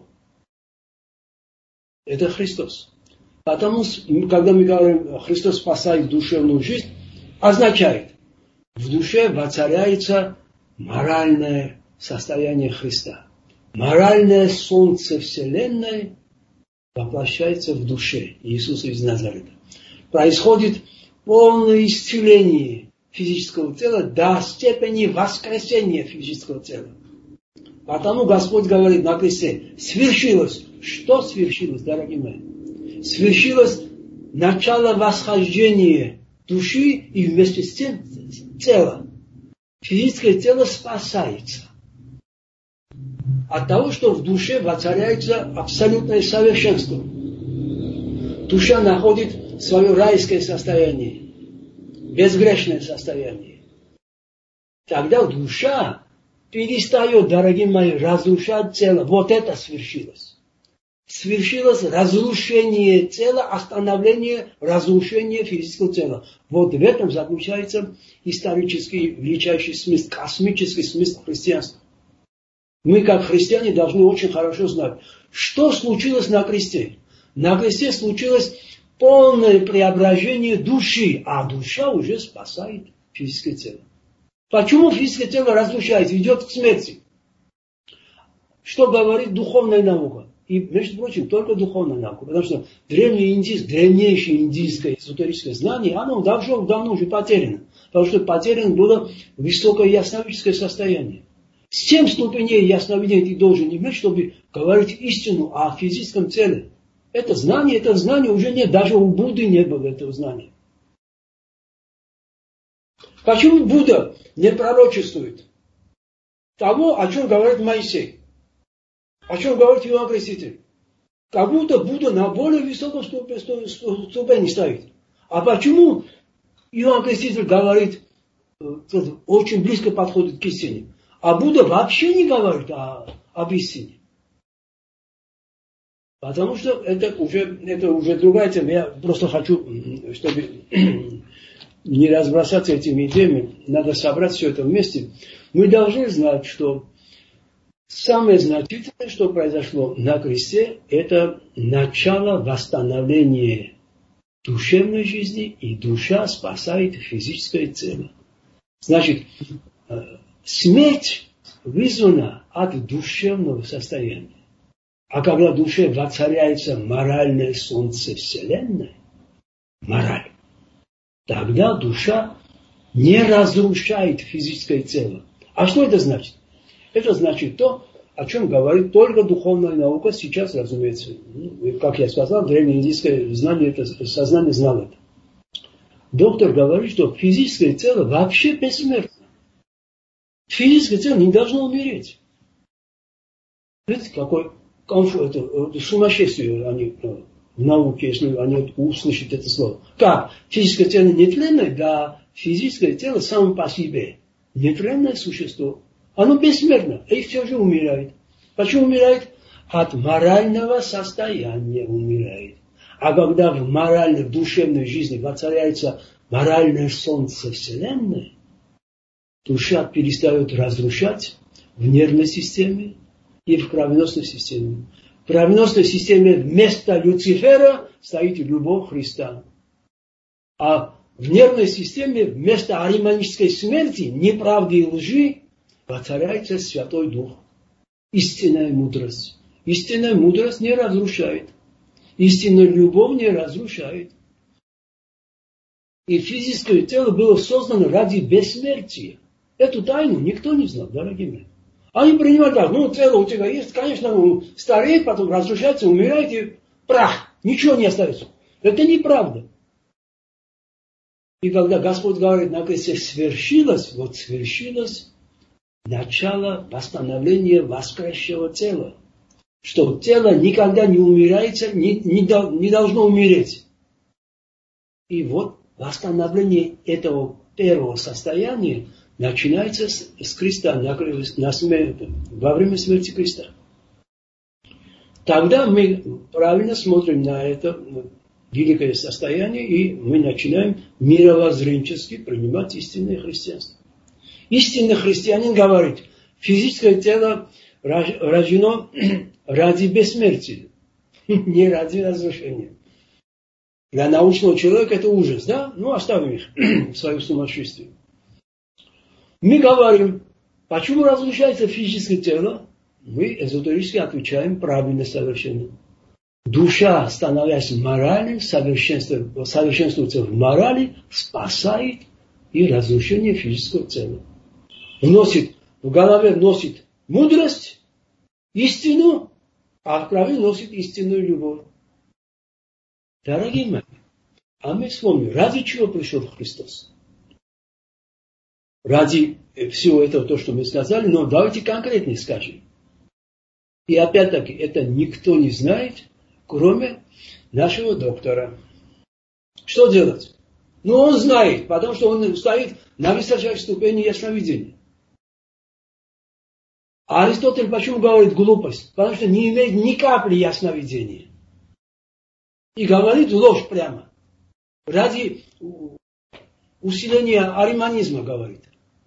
Это Христос. Потому, когда мы говорим, Христос спасает душевную жизнь, означает, в душе воцаряется моральное состояние Христа. Моральное солнце Вселенной воплощается в душе Иисуса из Назарета. Происходит полное исцеление физического тела до степени воскресения физического тела. Потому Господь говорит на кресте, свершилось. Что свершилось, дорогие мои? Свершилось начало восхождения души и вместе с тем тела. Физическое тело спасается от того, что в душе воцаряется абсолютное совершенство. Душа находит свое райское состояние, безгрешное состояние. Тогда душа перестает, дорогие мои, разрушать тело. Вот это свершилось. Свершилось разрушение тела, остановление разрушения физического тела. Вот в этом заключается исторический величайший смысл, космический смысл христианства. Мы, как христиане, должны очень хорошо знать, что случилось на кресте. На кресте случилось полное преображение души, а душа уже спасает физическое тело. Почему физическое тело разрушается, идет к смерти? Что говорит духовная наука? И, между прочим, только духовная наука. Потому что древнее индийское, древнейшее индийское эзотерическое знание, оно давно, давно уже потеряно. Потому что потеряно было высокое ясновидческое состояние. Семь ступеней ясновидения ты должен иметь, чтобы говорить истину о физическом теле. Это знание, это знание уже нет. Даже у Будды не было этого знания. Почему Будда не пророчествует того, о чем говорит Моисей? О чем говорит Иоанн Креститель? Как будто Будда на более высоком ступени стоит. А почему Иоанн Креститель говорит, очень близко подходит к истине? А Будда вообще не говорит о, об истине. Потому что это уже, это уже другая тема. Я просто хочу, чтобы не разбросаться этими идеями, надо собрать все это вместе. Мы должны знать, что самое значительное, что произошло на кресте, это начало восстановления душевной жизни, и душа спасает физическое тело. Значит, смерть вызвана от душевного состояния. А когда в душе воцаряется моральное солнце Вселенной, мораль, тогда душа не разрушает физическое тело. А что это значит? Это значит то, о чем говорит только духовная наука сейчас, разумеется. Как я сказал, древнеиндийское знание, это, сознание знало это. Доктор говорит, что физическое тело вообще бессмертно. Физическое тело не должно умереть. Видите, какой комфорт, это, это сумасшествие они в науке, если они услышат это слово. Как? Физическое тело нетленное, да, физическое тело само по себе нетленное существо. Оно бессмертно, и все же умирает. Почему умирает? От морального состояния умирает. А когда в моральной, в душевной жизни воцаряется моральное солнце Вселенной, душа перестает разрушать в нервной системе и в кровеносной системе. В кровеносной системе вместо Люцифера стоит любовь Христа. А в нервной системе вместо ариманической смерти, неправды и лжи воцаряется Святой Дух. Истинная мудрость. Истинная мудрость не разрушает. Истинная любовь не разрушает. И физическое тело было создано ради бессмертия. Эту тайну никто не знал, дорогие мои. Они принимали так, ну тело у тебя есть, конечно, ну, стареет, потом разрушается, умирает и прах, ничего не остается. Это неправда. И когда Господь говорит, на кресте свершилось, вот свершилось начало восстановления воскресшего тела. Что тело никогда не умирается, не, не, не должно умереть. И вот восстановление этого первого состояния начинается с, с креста, на, на смерть, во время смерти креста. Тогда мы правильно смотрим на это великое состояние, и мы начинаем мировоззренчески принимать истинное христианство. Истинный христианин говорит, физическое тело рождено ради бессмертия, не ради разрушения. Для научного человека это ужас, да? Ну, оставим их в своем сумасшествии. Мы говорим, почему разрушается физическое тело? Мы эзотерически отвечаем правильно, совершенно. Душа, становясь моральной, совершенствуется в морали, спасает и разрушение физического тела. Вносит, в голове носит мудрость, истину, а в крови носит истинную любовь. Дорогие мои, а мы вспомним, ради чего пришел Христос? Ради всего этого, то, что мы сказали, но давайте конкретнее скажем. И опять-таки, это никто не знает, кроме нашего доктора. Что делать? Ну, он знает, потому что он стоит на высочайшей ступени ясновидения. А Аристотель почему говорит глупость? Потому что не имеет ни капли ясновидения. И говорит ложь прямо. Ради усиления ариманизма говорит.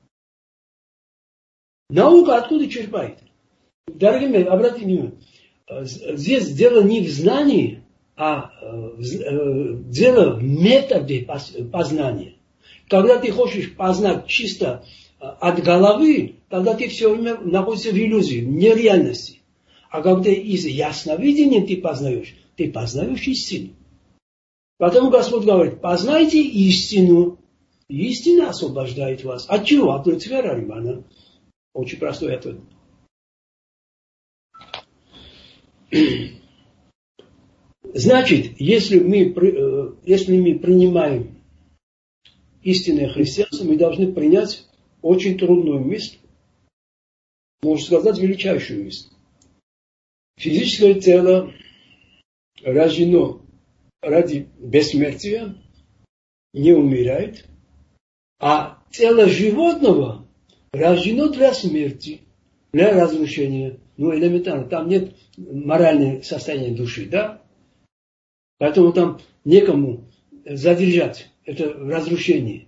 Наука откуда черпает? Дорогие мои, обратите внимание. Здесь дело не в знании, а дело в методе познания. Когда ты хочешь познать чисто от головы, тогда ты все время находишься в иллюзии, в нереальности. А когда из ясновидения ты познаешь, ты познаешь истину. Поэтому Господь говорит, познайте истину. Истина освобождает вас. От чего? От Люцифера, Римана. Очень простой ответ. Значит, если мы, если мы принимаем истинное христианство, мы должны принять очень трудную мысль, можно сказать, величайшую мысль. Физическое тело рождено ради бессмертия, не умирает, а тело животного рождено для смерти, для разрушения. Ну, элементарно, там нет морального состояния души, да? Поэтому там некому задержать это разрушение.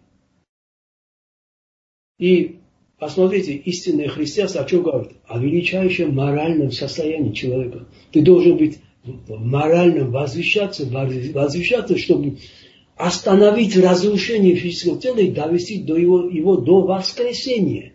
И посмотрите, истинное христианство о чем говорит? О величайшем моральном состоянии человека. Ты должен быть морально возвещаться, возвещаться, чтобы остановить разрушение физического тела и довести до его, его до воскресения.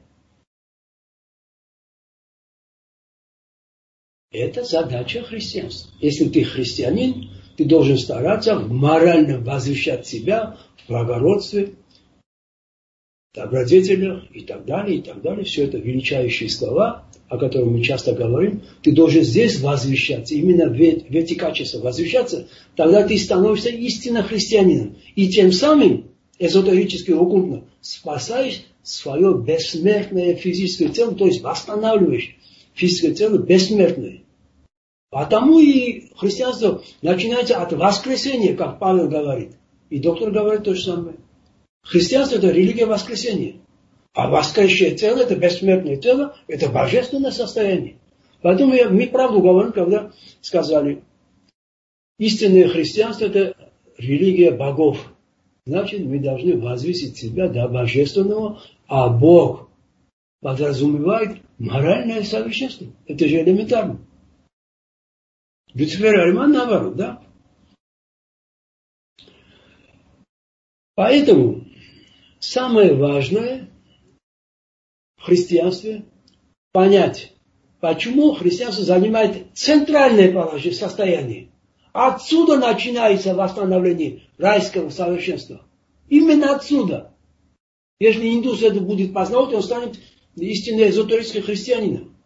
Это задача христианства. Если ты христианин, ты должен стараться морально возвещать себя в благородстве, добродетелях и так далее, и так далее. Все это величайшие слова, о которых мы часто говорим. Ты должен здесь возвещаться, именно в эти качества возвещаться, тогда ты становишься истинно христианином. И тем самым, эзотерически, оккультно, спасаешь свое бессмертное физическое тело, то есть восстанавливаешь физическое тело бессмертное. Потому и христианство начинается от воскресения, как Павел говорит. И доктор говорит то же самое. Христианство – это религия воскресения. А воскресшее тело – это бессмертное тело, это божественное состояние. Поэтому мы правду говорим, когда сказали, истинное христианство – это религия богов. значит мы должны возвысить себя до божественного, а Бог подразумевает моральное совершенство. Это же элементарно. Люцифер и Ариман наоборот, да? Поэтому самое важное в христианстве понять, почему христианство занимает центральное положение, состояние. Отсюда начинается восстановление райского совершенства. Именно отсюда. Если индус это будет познавать, он станет истинно эзотерическим христианином.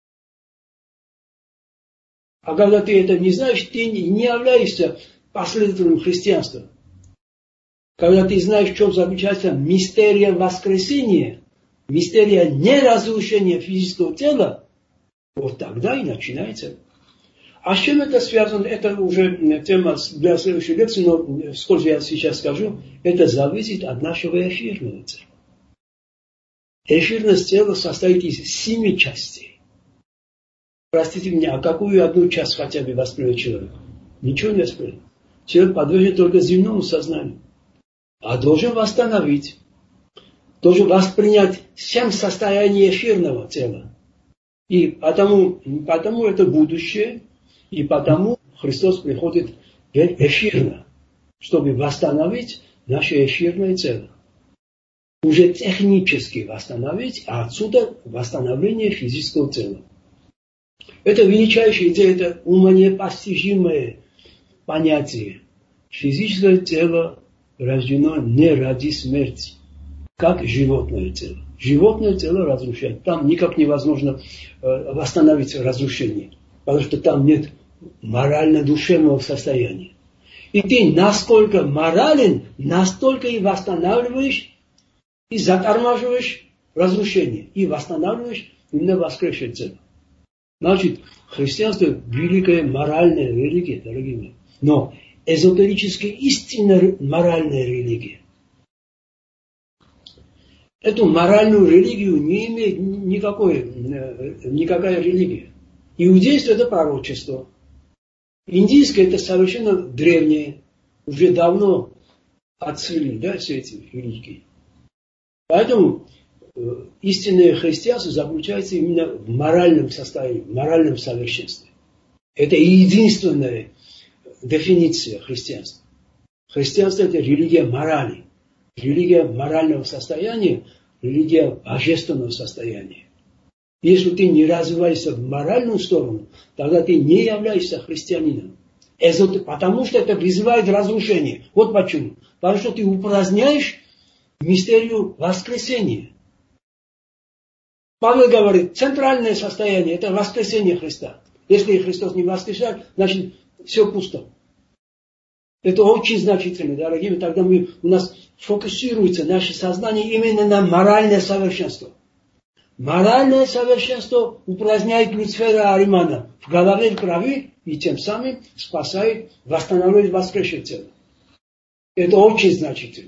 А когда ты это не знаешь, ты не являешься последователем христианства. Когда ты знаешь, в чем заключается мистерия воскресения, мистерия неразрушения физического тела, вот тогда и начинается. А с чем это связано? Это уже тема для следующей лекции, но сколько я сейчас скажу, это зависит от нашего эфирного тела. Эфирное тело состоит из семи частей. Простите меня, а какую одну часть хотя бы воспринимает человек? Ничего не воспринимает. Человек подвержен только земному сознанию. А должен восстановить, должен воспринять всем состояние эфирного тела. И потому, потому это будущее, и потому Христос приходит эфирно, чтобы восстановить наше эфирное тело. Уже технически восстановить, а отсюда восстановление физического тела. Это величайшая идея, это умонепостижимое понятие. Физическое тело рождено не ради смерти, как животное тело. Животное тело разрушает. Там никак невозможно восстановить разрушение, потому что там нет морально-душевного состояния. И ты насколько морален, настолько и восстанавливаешь, и затормаживаешь разрушение, и восстанавливаешь именно воскресшее тело. Значит, христианство – великая моральная религия, дорогие мои. Но эзотерическая истинно моральная религия. Эту моральную религию не имеет никакой, никакая религия. Иудейство – это пророчество. Индийское – это совершенно древнее. Уже давно отцвели, да, все эти религии. Поэтому э, истинное христианство заключается именно в моральном состоянии, в моральном совершенстве. Это единственная дефиниция христианства. Христианство – это религия морали, религия морального состояния, религия божественного состояния. Если ты не развиваешься в моральную сторону, тогда ты не являешься христианином. Это, потому что это вызывает разрушение. Вот почему. Потому что ты упраздняешь мистерию воскресения. Павел говорит, центральное состояние – это воскресение Христа. Если Христос не воскрешает, значит все пусто. Это очень значительно, дорогие. Тогда мы, у нас фокусируется наше сознание именно на моральное совершенство. Моральное совершенство упраздняет Люцифера Аримана в голове и крови и тем самым спасает, восстанавливает воскресшее тело. Это очень значительно.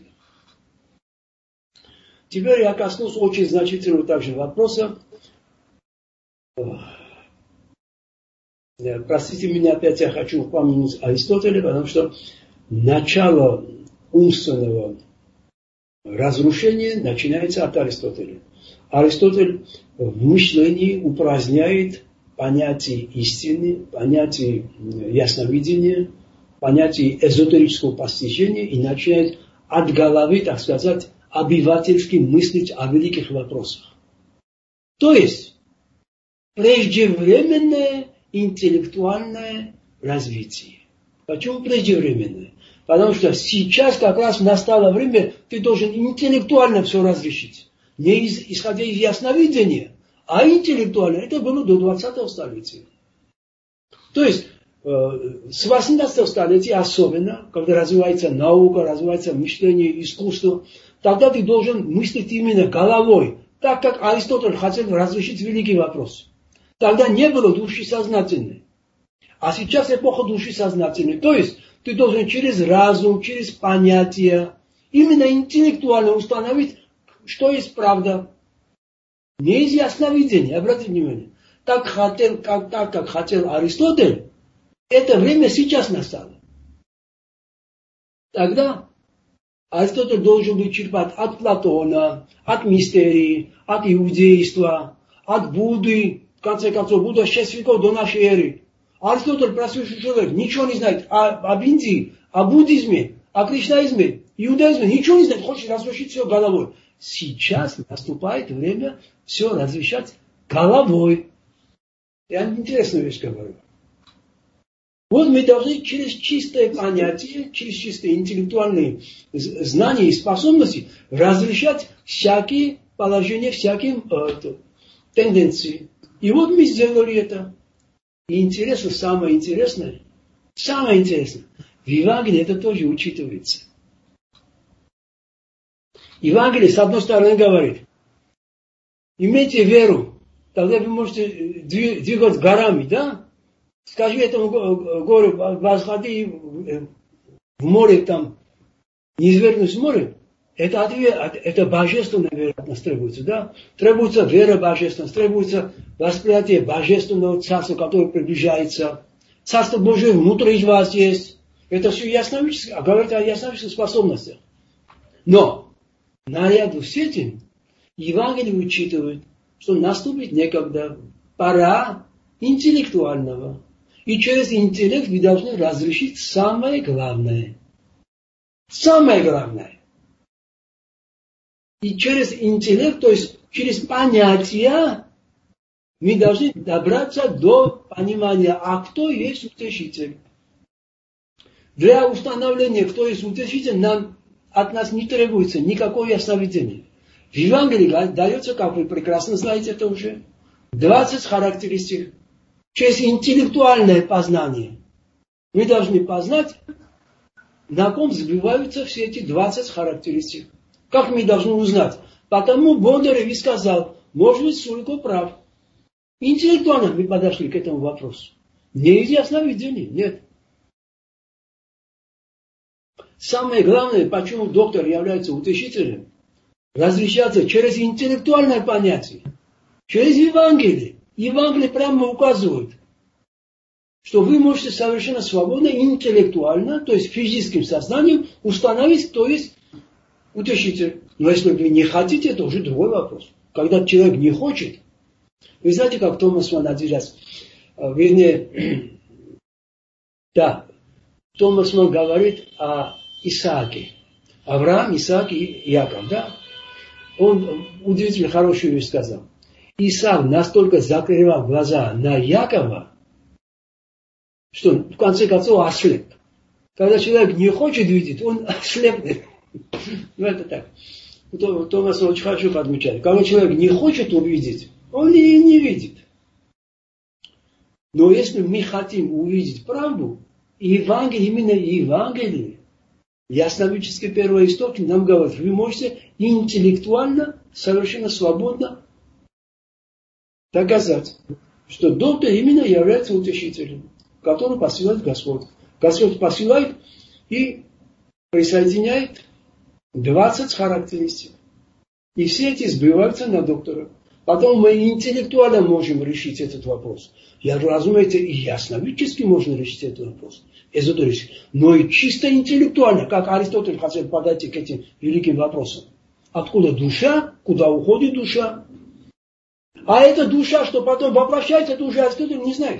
Теперь я коснусь очень значительного также вопроса. Простите меня, опять я хочу упомянуть Аристотеля, потому что начало умственного разрушения начинается от Аристотеля. Аристотель в мышлении упраздняет понятие истины, понятие ясновидения, понятие эзотерического постижения и начинает от головы, так сказать, обывательски мыслить о великих вопросах. То есть, преждевременное интеллектуальное развитие. Почему преждевременное? Потому что сейчас как раз настало время, ты должен интеллектуально все разрешить. Не из, исходя из ясновидения, а интеллектуально. Это было до двадцатого столетия. То есть, э, с восемнадцатого столетия особенно, когда развивается наука, развивается мышление, искусство, тогда ты должен мыслить именно головой, так как Аристотель хотел разрешить великий вопрос. Тогда не было души сознательной. А сейчас эпоха души сознательной. То есть, ты должен через разум, через понятия, именно интеллектуально установить, что есть правда. Не из ясновидения, обратите внимание. Так, хотел, как, так как хотел Аристотель, это время сейчас настало. Тогда Аристотель должен был черпать от Платона, от мистерии, от иудейства, от Будды, в конце концов, Будда с шесть веков до нашей эры. Аристотель, простейший человек, ничего не знает о, об Индии, о буддизме, о кришнаизме, иудаизме, ничего не знает, хочет разрешить все головой. Сейчас наступает время все разрешать головой. Я интересную вещь говорю. Вот мы должны через чистое понятие, через чистые интеллектуальные знания и способности разрешать всякие положения, всякие э, тенденции. И вот мы сделали это. И интересно, самое интересное, самое интересное, в Евангелии это тоже учитывается. Евангелие, с одной стороны, говорит, имейте веру, тогда вы можете двигать горами, да? Скажи этому гору, восходи в море, там, не извергнусь в море. Это ответ, это божественная вера от нас требуется, да? Требуется вера божественная, требуется восприятие божественного царства, которое приближается. Царство Божие внутри вас есть. Это все ясновидческое, а говорит о ясновидческих способностях. Но наряду с этим Евангелие учитывает, что наступит некогда пора интеллектуального. И через интеллект вы должны разрешить самое главное. Самое главное. И через интеллект, то есть через понятия, мы должны добраться до понимания, а кто есть утешитель. Для установления, кто есть утешитель, нам, от нас не требуется никакого ясновидения. В Евангелии дается, как вы прекрасно знаете это уже, двадцать характеристик. Через интеллектуальное познание мы должны познать, на ком сбиваются все эти двадцать характеристик. Как мы должны узнать? Потому Бондарев и сказал, может быть, Суриков прав. Интеллектуально мы подошли к этому вопросу. Не из ясновидения, нет. Самое главное, почему доктор является утешителем, различаться через интеллектуальное понятие, через Евангелие. Евангелие прямо указывает, что вы можете совершенно свободно, интеллектуально, то есть физическим сознанием, установить, кто есть утешитель. Но если вы не хотите, это уже другой вопрос. Когда человек не хочет, вы знаете, как Томас Ман один раз, вернее, да, Томас Ман говорит о Исааке. Авраам, Исаак и Яков, да? Он удивительно хорошую вещь сказал. Исаак настолько закрывал глаза на Якова, что в конце концов ослеп. Когда человек не хочет видеть, он ослепнет. Ну это так. Томас очень хорошо подмечает. Когда человек не хочет увидеть, он и не видит. Но если мы хотим увидеть правду, Евангелие, именно Евангелие, ясновидческий первоисточник нам говорит, вы можете интеллектуально, совершенно свободно доказать, что доктор именно является утешителем, который посылает Господь. Господь посылает и присоединяет двадцать характеристик. И все эти сбиваются на доктора. Потом мы интеллектуально можем решить этот вопрос. Я, разумеется, и ясновидчески можно решить этот вопрос. Эзотерически. Но и чисто интеллектуально, как Аристотель хотел подойти к этим великим вопросам. Откуда душа, куда уходит душа. А эта душа, что потом воплощается, это уже Аристотель не знает.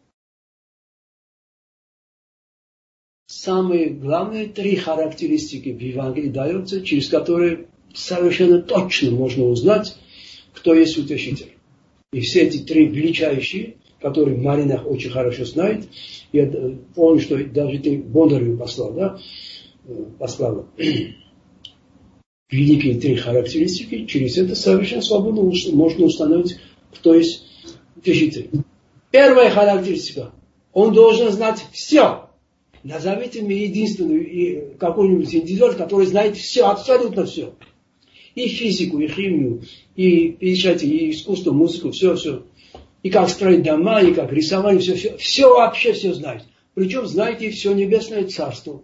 Самые главные три характеристики в Евангелии даются, через которые совершенно точно можно узнать, кто есть утешитель. И все эти три величайшие, которые Марина очень хорошо знает, я помню, что даже ты Бондареву послал, да, послала. Великие три характеристики, через это совершенно свободно можно установить, кто есть утешитель. Первая характеристика. Он должен знать все. Назовите мне единственную какую-нибудь индивидуальность, который знает все, абсолютно все. И физику, и химию, и печать, и искусство, музыку, все, все. И как строить дома, и как рисовать, все, все. Все вообще все знает. Причем знаете и все небесное царство.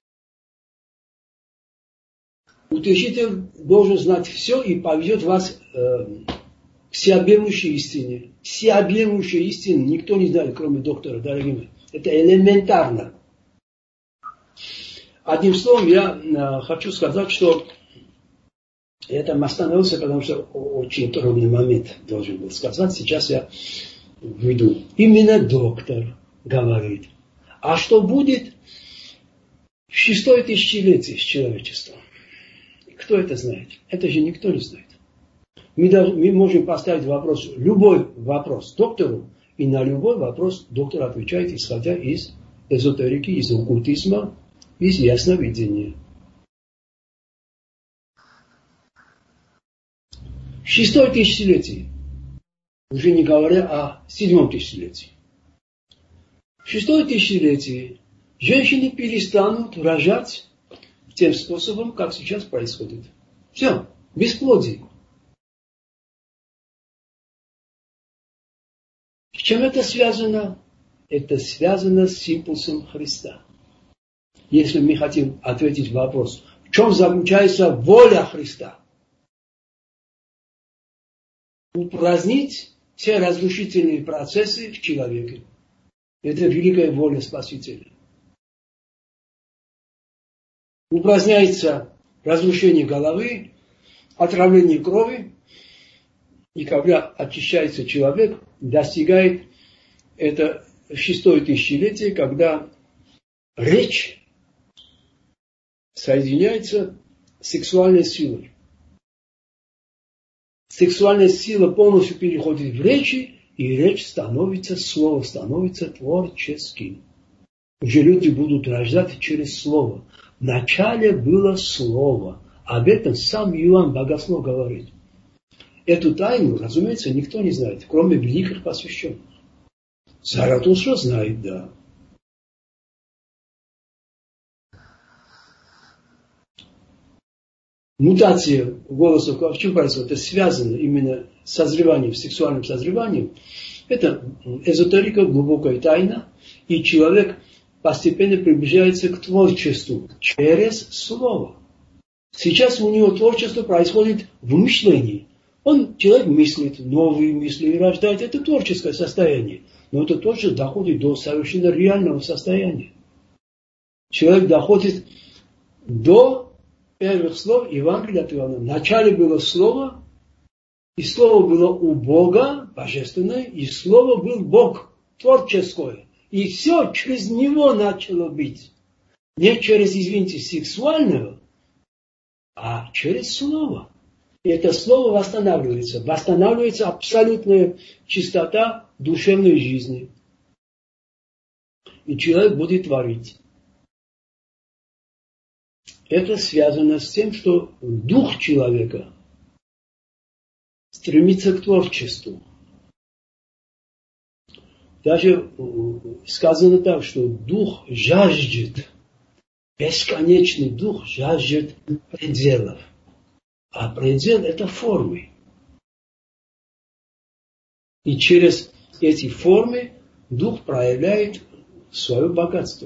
Утешитель должен знать все и поведет вас э, к всеобъемлющей истине. Всеобъемлющей истины никто не знает, кроме доктора, дорогие мои. Это элементарно. одним словом, я хочу сказать, что я там остановился, потому что очень трудный момент должен был сказать. Сейчас я выйду. Именно доктор говорит. А что будет в шестое тысячелетие с человечеством? Кто это знает? Это же никто не знает. Мы, должны, мы можем поставить вопрос, любой вопрос доктору, и на любой вопрос доктор отвечает, исходя из эзотерики, из оккультизма, из ясновидения. Шестое тысячелетие, уже не говоря о седьмом тысячелетии. В шестое тысячелетие женщины перестанут рожать тем способом, как сейчас происходит. Все, бесплодие. С чем это связано? Это связано с импульсом Христа. Если мы хотим ответить на вопрос, в чем заключается воля Христа? Упразднить все разрушительные процессы в человеке. Это великая воля Спасителя. Упраздняется разрушение головы, отравление крови, и когда очищается человек, достигает это шестое тысячелетие, когда речь соединяется с сексуальной силой. Сексуальная сила полностью переходит в речи, и речь становится, слово становится творческим. Уже люди будут рождать через слово. Вначале было слово. Об этом сам Иоанн Богослов говорит. Эту тайну, разумеется, никто не знает, кроме великих посвященных. Заратустра знает, да. Мутация голоса в чем происходит? Это связано именно с созреванием, с сексуальным созреванием. Это эзотерика, глубокая тайна. И человек постепенно приближается к творчеству через слово. Сейчас у него творчество происходит в мышлении. Он, человек мыслит, новые мысли рождает. Это творческое состояние. Но это тоже доходит до совершенно реального состояния. Человек доходит до первых слов Евангелия от Иоанна. Вначале было слово, и слово было у Бога, божественное, и слово был Бог, творческое. И все через него начало быть. Не через, извините, сексуального, а через слово. И это слово восстанавливается. Восстанавливается абсолютная чистота душевной жизни. И человек будет творить. Это связано с тем, что дух человека стремится к творчеству. Даже сказано так, что дух жаждет, бесконечный дух жаждет пределов. А предел – это формы. И через эти формы дух проявляет свое богатство.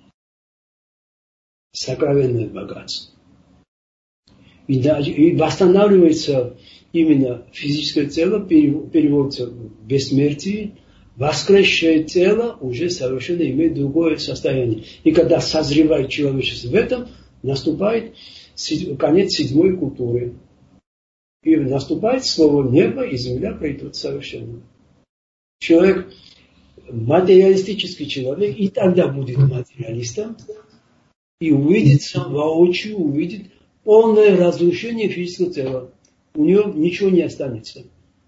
Сокровенное богатство. И, даже, и восстанавливается именно физическое тело, переводится в бессмертие, воскресшее тело уже совершенно имеет другое состояние. И когда созревает человечество в этом, наступает конец седьмой культуры. И наступает слово «небо» и «земля» придут совершенно. Человек, материалистический человек, и тогда будет материалистом, и увидит сам воочию, увидит полное разрушение физического тела. У него ничего не останется.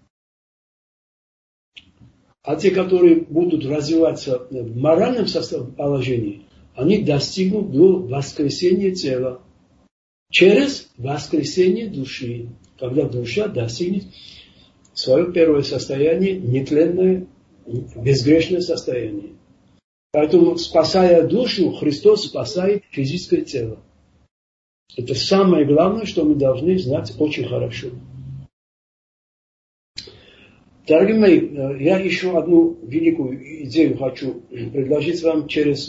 А те, которые будут развиваться в моральном положении, они достигнут до воскресения тела. Через воскресение души. Когда душа достигнет свое первое состояние, нетленное, безгрешное состояние. Поэтому, спасая душу, Христос спасает физическое тело. Это самое главное, что мы должны знать очень хорошо. Дорогие мои, я еще одну великую идею хочу предложить вам через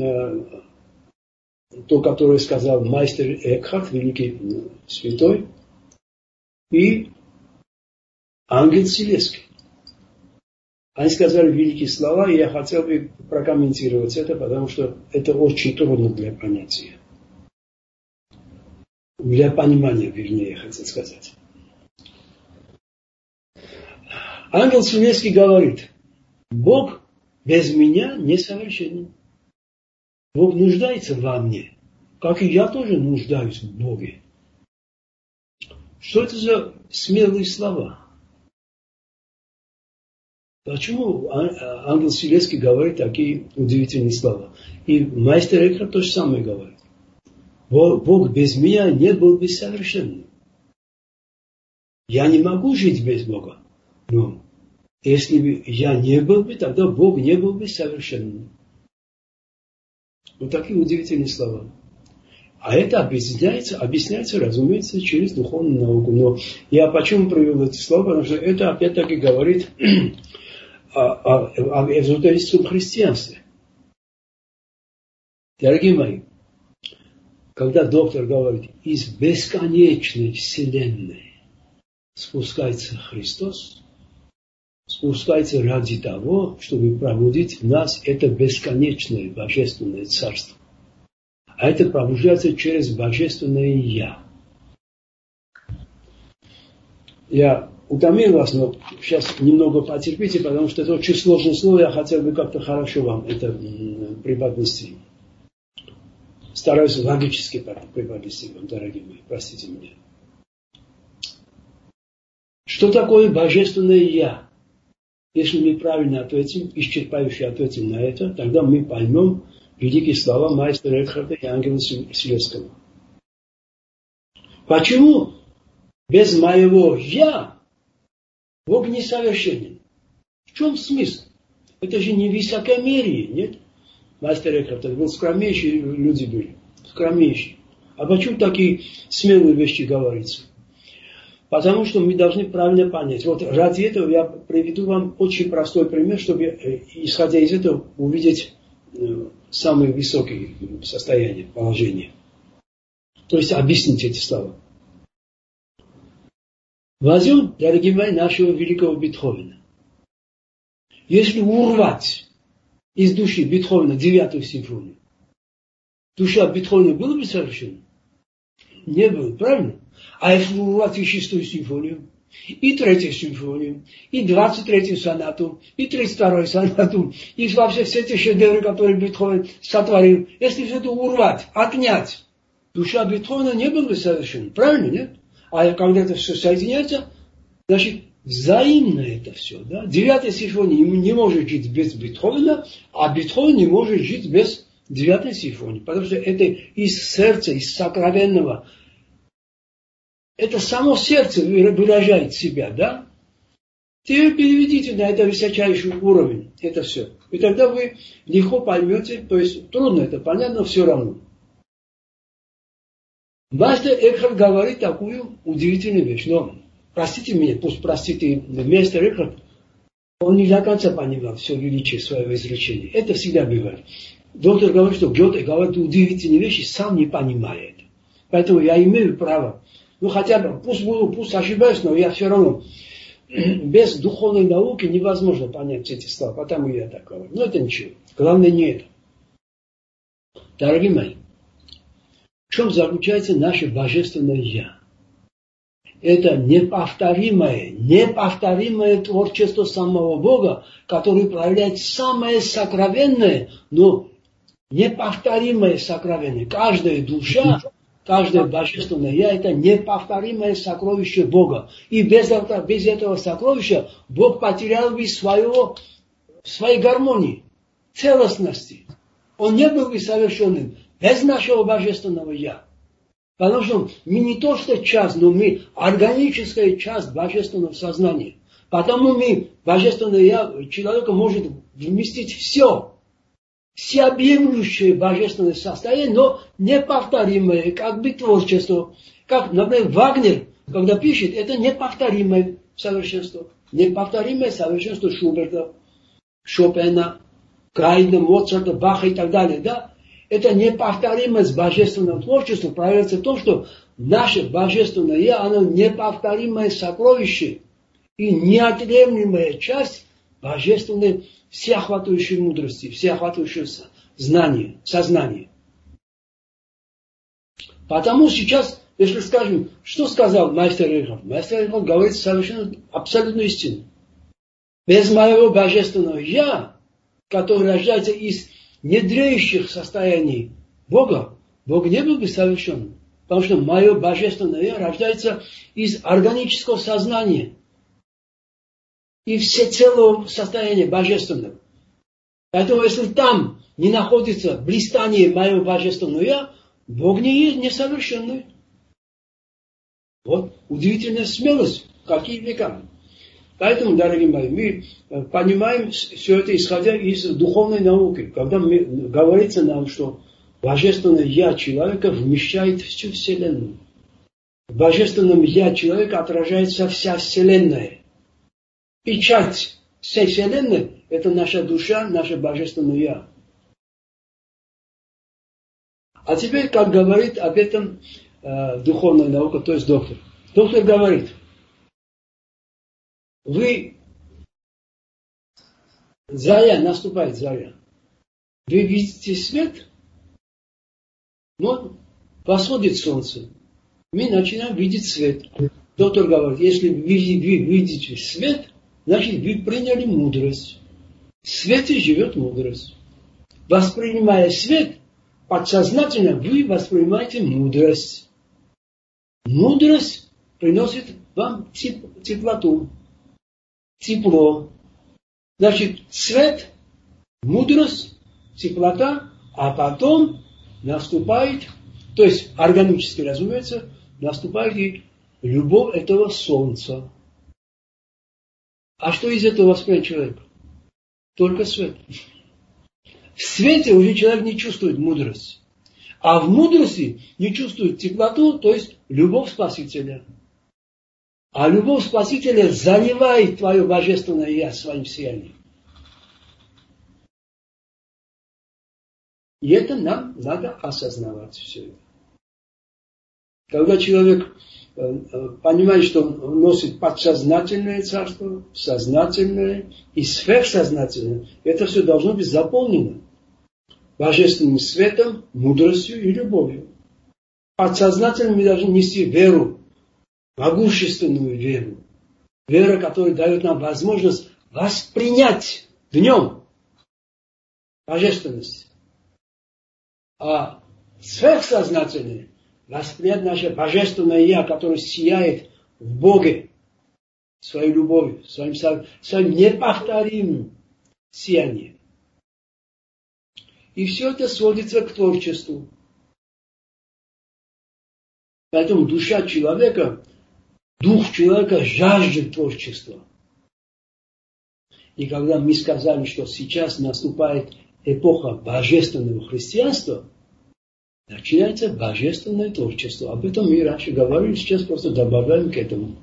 то, которое сказал майстер Экхарт, великий святой, и ангел Селезский. Они сказали великие слова, и я хотел бы прокомментировать это, потому что это очень трудно для понятия. для понимания, вернее, я хотел сказать. Ангел Вселенский говорит, Бог без меня несовершенен. Бог нуждается во мне, как и я тоже нуждаюсь в Боге. Что это за смелые слова? Почему ангел Вселенский говорит такие удивительные слова? И майстер Экхарт то же самое говорит. Бог без меня не был бы совершенным. Я не могу жить без Бога. Но если бы я не был бы, тогда Бог не был бы совершенным. Вот такие удивительные слова. А это объясняется, объясняется, разумеется, через духовную науку. Но я почему привел эти слова? Потому что это опять-таки говорит о, о, о эзотерическом христианстве. Дорогие мои, когда доктор говорит, из бесконечной вселенной спускается Христос, спускается ради того, чтобы пробудить в нас это бесконечное божественное царство. А это пробуждается через божественное Я. Я утомил вас, но сейчас немного потерпите, потому что это очень сложное слово, я хотел бы как-то хорошо вам это преподнести. Стараюсь логически преподнести вам, дорогие мои, простите меня. Что такое божественное Я? Если мы правильно ответим, исчерпающе ответим на это, тогда мы поймем великие слова майстера Экхарта и ангела Вселенского. Почему без моего «я» Бог несовершенен? В чем смысл? Это же не высокомерие, нет? Майстер Экхарт, был скромнейшие люди были, скромнейшие. А почему такие смелые вещи говорится? Потому что мы должны правильно понять. Вот ради этого я приведу вам очень простой пример, чтобы, исходя из этого, увидеть самые высокие состояния, положения. То есть объяснить эти слова. Возьмем, дорогие мои, нашего великого Бетховена. Если урвать из души Бетховена девятую симфонию, душа Бетховена была бы совершенна? Не было, правильно? А если урвать и шестую симфонию, и третью симфонию, и двадцать третью сонату, и тридцать вторую сонату, и вообще все эти шедевры, которые Бетховен сотворил, если все это урвать, отнять, душа Бетховена не была бы совершенна, правильно, нет? А когда это все соединяется, значит, взаимно это все, да? Девятая симфония не может жить без Бетховена, а Бетховен не может жить без девятой симфонии, потому что это из сердца, из сокровенного. Это само сердце выражает себя, да? Теперь переведите на это высочайший уровень, это все. И тогда вы легко поймете, то есть трудно это понять, но все равно. Майстер Экхарт говорит такую удивительную вещь. Но, простите меня, пусть простите, майстер Экхарт, он не до конца понимал все величие своего изречения. Это всегда бывает. Доктор говорит, что Гёте говорит удивительные вещи, сам не понимает. Поэтому я имею право. Ну, хотя бы, пусть буду, пусть ошибаюсь, но я все равно, без духовной науки невозможно понять эти слова, потому я так говорю. Но это ничего. Главное не это. Дорогие мои, в чем заключается наше божественное Я? Это неповторимое, неповторимое творчество самого Бога, который проявляет самое сокровенное, но неповторимое сокровенное. Каждая душа, каждое божественное Я – это неповторимое сокровище Бога. И без этого, без этого сокровища Бог потерял бы своего, своей гармонии, целостности. Он не был бы совершенным без нашего божественного Я. Потому что мы не то что часть, но мы органическая часть божественного сознания. Потому мы, божественное Я человека может вместить все. Всеобъемлющее божественное состояние, но неповторимое, как бы творчество. Как, например, Вагнер, когда пишет, это неповторимое совершенство. Неповторимое совершенство Шуберта, Шопена, Гайдна, Моцарта, Баха и так далее. Да? Это неповторимость божественного творчества проявляется в том, что наше божественное Я, оно неповторимое сокровище и неотъемлемая часть божественной всеохватывающей мудрости, всеохватывающего знания, сознания. Потому сейчас Если скажем, что сказал мастер Рейхов? Мастер Рейхов говорит совершенно абсолютную истину. Без моего божественного «я», который рождается из недреющих состояний Бога, Бог не был бы совершенным. Потому что мое божественное «я» рождается из органического сознания и всецелого состояния божественного. Поэтому, если там не находится блистание моего божественного «я», Бог не есть несовершенный. Вот удивительная смелость, какие века. Поэтому, дорогие мои, мы понимаем все это, исходя из духовной науки. Когда мы, говорится нам, что божественное «я» человека вмещает всю Вселенную. В божественном «я» человека отражается вся Вселенная. Печать всей Вселенной – это наша душа, наше божественное «я». А теперь, как говорит об этом э, духовная наука, то есть доктор. Доктор говорит, вы, заря, наступает заря, вы видите свет, но восходит солнце, мы начинаем видеть свет. Доктор говорит, если вы видите свет, значит вы приняли мудрость. В свете живет мудрость. Воспринимая свет, подсознательно вы воспринимаете мудрость. Мудрость приносит вам теп- теплоту, тепло. Значит, свет, мудрость, теплота, а потом наступает, то есть органически, разумеется, наступает и любовь этого солнца. А что из этого воспринимает человек? Только свет. В свете уже человек не чувствует мудрость. А в мудрости не чувствует теплоту, то есть любовь Спасителя. А любовь Спасителя заливает твое божественное «я» своим сиянием. И это нам надо осознавать все это. Когда человек понимает, что он носит подсознательное царство, сознательное и сверхсознательное, это все должно быть заполнено божественным светом, мудростью и любовью. Подсознательно мы должны нести веру, могущественную веру. Вера, которая дает нам возможность воспринять днем божественность. А сверхсознательное воспринять наше божественное «я», которое сияет в Боге своей любовью, своим, своим неповторимым сиянием. И все это сводится к творчеству. Поэтому душа человека, дух человека жаждет творчества. И когда мы сказали, что сейчас наступает эпоха божественного христианства, начинается божественное творчество. Об этом мы раньше говорили, сейчас просто добавляем к этому.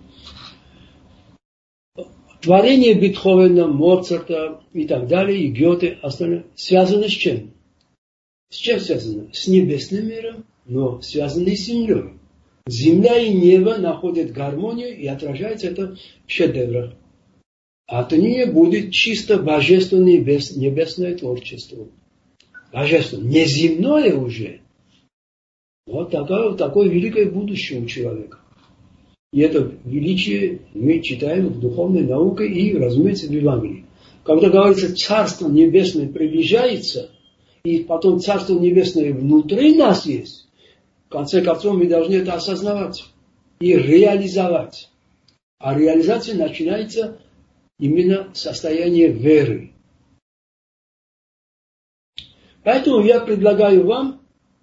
Творение Бетховена, Моцарта и так далее, и Гёте, остальное, связано с чем? С чем связано? С небесным миром, но связано и с землей. Земля и небо находят гармонию и отражается это в шедеврах. Отныне будет чисто божественное небесное творчество. Божественное, не земное уже. Вот такое, такое великое будущее у человека. И это величие мы читаем в духовной науке и, разумеется, в Евангелии. Когда говорится, Царство Небесное приближается, и потом Царство Небесное внутри нас есть, в конце концов мы должны это осознавать и реализовать. А реализация начинается именно в состоянии веры. Поэтому я предлагаю вам,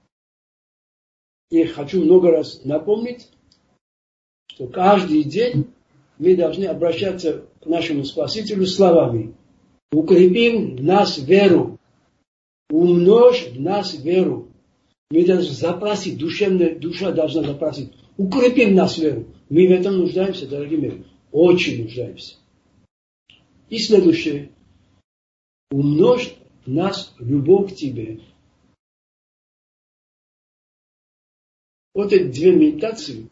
и хочу много раз напомнить, что каждый день мы должны обращаться к нашему Спасителю словами: укрепим в нас веру, умножь в нас веру. Мы должны запросить, душевная душа должна запросить: укрепим в нас веру. Мы в этом нуждаемся, дорогие мои, очень нуждаемся. И следующее: умножь в нас любовь к Тебе. Вот эти две медитации,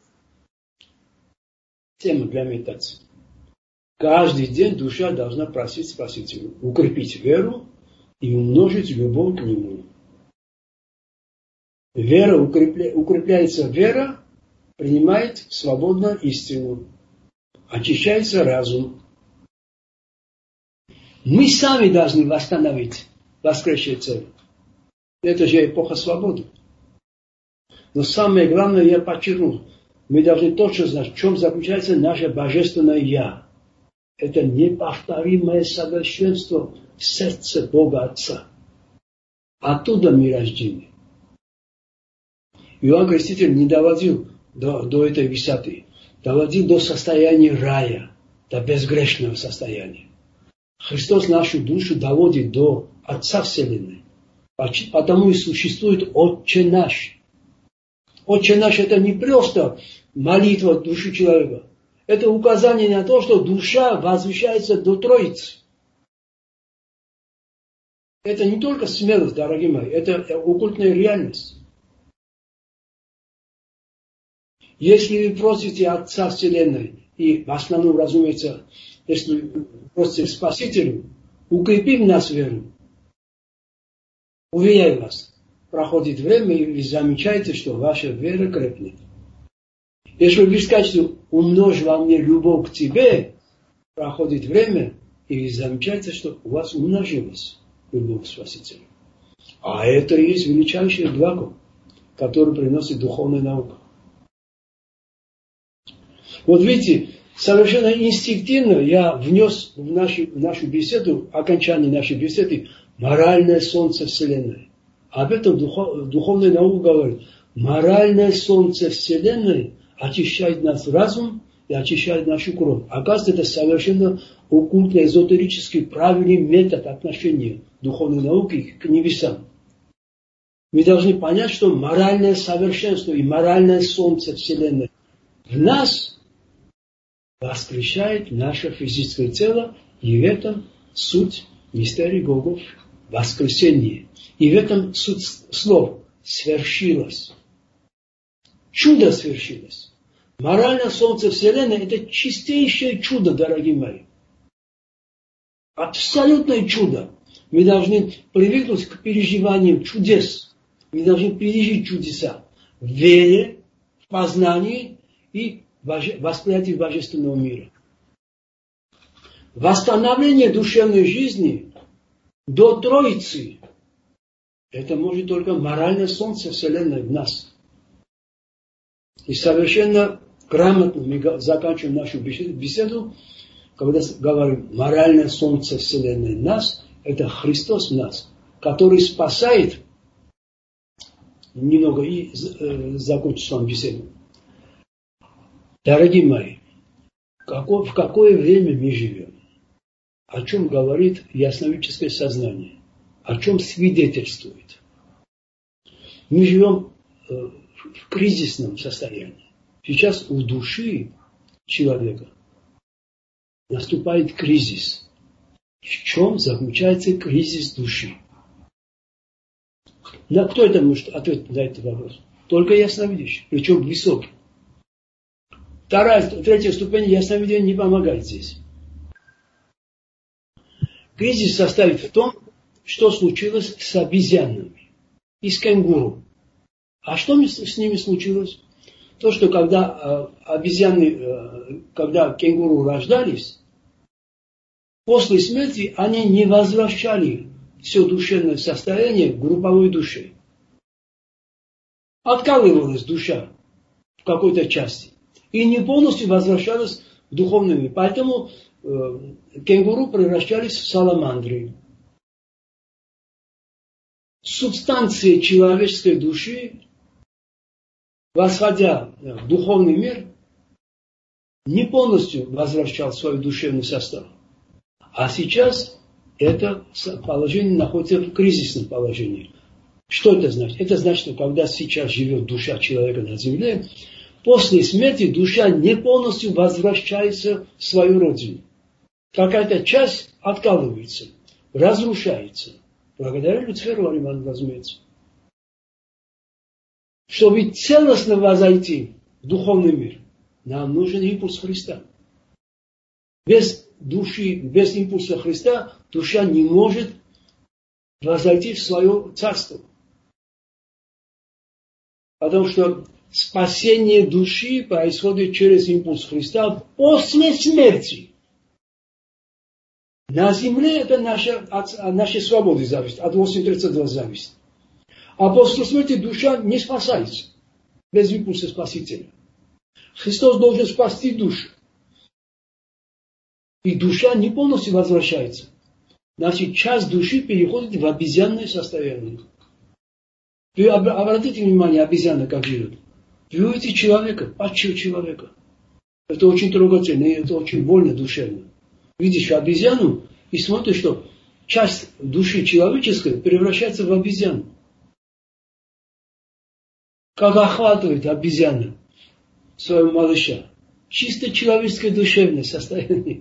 тема для медитации. Каждый день душа должна просить Спасителя укрепить веру и умножить любовь к Нему. Вера укрепля... укрепляется вера, принимает свободно истину, очищается разум. Мы сами должны восстановить воскресшее цель. Это же эпоха свободы. Но самое главное, я подчеркну, мы должны точно знать, в чем заключается наше божественное Я. Это неповторимое совершенство в сердце Бога Отца. Оттуда мы рождены. Иоанн Креститель не доводил до, до этой высоты. Доводил до состояния рая, до безгрешного состояния. Христос нашу душу доводит до Отца Вселенной. Потому и существует Отче наш. Отче наш это не просто молитва души человека. Это указание на то, что душа возвышается до Троицы. Это не только смелость, дорогие мои, это оккультная реальность. Если вы просите Отца Вселенной, и в основном, разумеется, если вы просите Спасителю, укрепим нас веру. Уверяю вас, проходит время, и вы замечаете, что ваша вера крепнет. Если вы скажете, умножь во мне любовь к тебе, проходит время, и вы замечаете, что у вас умножилась любовь к Спасителю. А это и есть величайшее благо, которое приносит духовная наука. Вот видите, совершенно инстинктивно я внес в нашу, в нашу беседу, окончание нашей беседы, моральное солнце Вселенной. Об этом духов, духовная наука говорит. Моральное солнце Вселенной очищает наш разум и очищает нашу кровь. Оказывается, это совершенно оккультный, эзотерический, правильный метод отношения духовной науки к небесам. Мы должны понять, что моральное совершенство и моральное солнце Вселенной в нас воскрешает наше физическое тело, и в этом суть мистерии Голгофы, воскресение. И в этом суть слов свершилось. Чудо свершилось. Моральное солнце Вселенной – это чистейшее чудо, дорогие мои. Абсолютное чудо. Мы должны привыкнуть к переживаниям чудес. Мы должны пережить чудеса в вере, в познании и восприятие божественного мира. Восстановление душевной жизни до Троицы – это может только моральное солнце Вселенной в нас. И совершенно грамотно мы заканчиваем нашу беседу, когда говорим моральное солнце Вселенной в нас – это Христос в нас, который спасает, немного и э, закончу с вами беседу. Дорогие мои, в какое время мы живем? О чем говорит ясновидческое сознание? О чем свидетельствует? Мы живем в кризисном состоянии. Сейчас у души человека наступает кризис. В чем заключается кризис души? На кто это может ответить на этот вопрос? Только ясновидящий, причем высокий. Вторая, третья ступень ясновидения не помогает здесь. Кризис состоит в том, что случилось с обезьянами и с кенгуру. А что с ними случилось? То, что когда обезьяны, когда кенгуру рождались, после смерти они не возвращали все душевное состояние к групповой душе. Откалывалась душа в какой-то части. И не полностью возвращалась в духовный мир. Поэтому э, кенгуру превращались в саламандры. Субстанция человеческой души, восходя в духовный мир, не полностью возвращал свой душевный состав. А сейчас это положение находится в кризисном положении. Что это значит? Это значит, что когда сейчас живет душа человека на земле, после смерти душа не полностью возвращается в свою родину. Какая-то часть откалывается, разрушается. Благодаря Люциферу, разумеется. Чтобы целостно возойти в духовный мир, нам нужен импульс Христа. Без души, без импульса Христа душа не может возойти в свое царство. Потому что спасение души происходит через импульс Христа после смерти. На земле это наша, от, от нашей свободы зависит, от восемь тридцать два зависит. А после смерти душа не спасается без импульса Спасителя. Христос должен спасти душу. И душа не полностью возвращается. Значит, часть души переходит в обезьянное состояние. Вы обратите внимание, обезьяна как живет. Вы видите человека, падшего человека. Это очень трогательно, и это очень больно душевно. Видишь обезьяну и смотришь, что часть души человеческой превращается в обезьяну. Как охватывает обезьяна своего малыша. Чисто человеческое душевное состояние.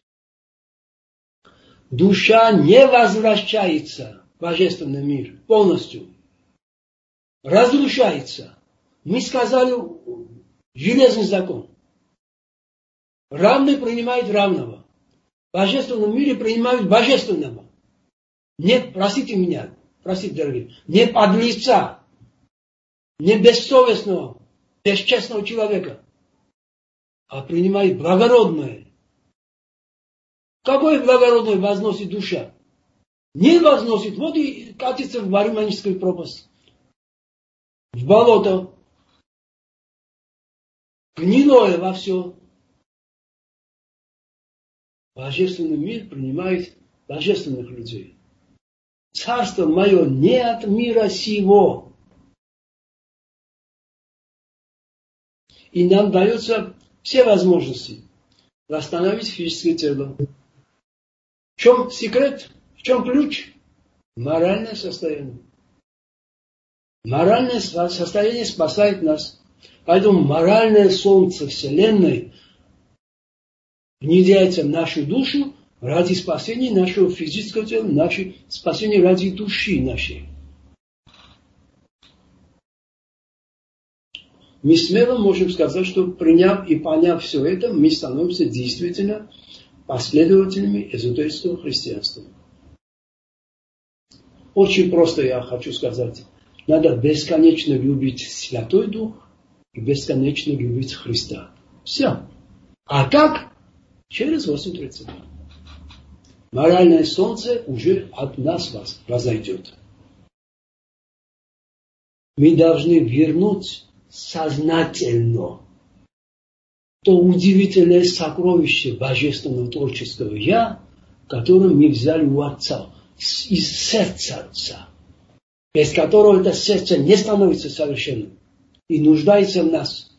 Душа не возвращается в божественный мир полностью. Разрушается. Мы сказали железный закон. Равный принимает равного. В божественном мире принимают божественного. Не, простите меня, простите, дорогие, не подлеца, не бессовестного, бесчестного человека, а принимает благородное. Какое благородное возносит душа? Не возносит, вот и катится в Бариманическую пропасть. В болото. Гнилое во все. Божественный мир принимает божественных людей. Царство мое не от мира сего. И нам дается все возможности восстановить физическое тело. В чем секрет? В чем ключ? Моральное состояние. Моральное состояние спасает нас. Поэтому моральное солнце Вселенной внедряется в нашу душу ради спасения нашего физического тела, нашего спасения ради души нашей. Мы смело можем сказать, что приняв и поняв все это, мы становимся действительно последователями эзотерического христианства. Очень просто я хочу сказать. Надо бесконечно любить Святой Дух и бесконечно любить Христа. Все. А как? Через восемь тридцать два. Моральное солнце уже от нас вас разойдет. Мы должны вернуть сознательно то удивительное сокровище божественного творческого «Я», которое мы взяли у Отца, из сердца Отца, без которого это сердце не становится совершенным и нуждается в нас.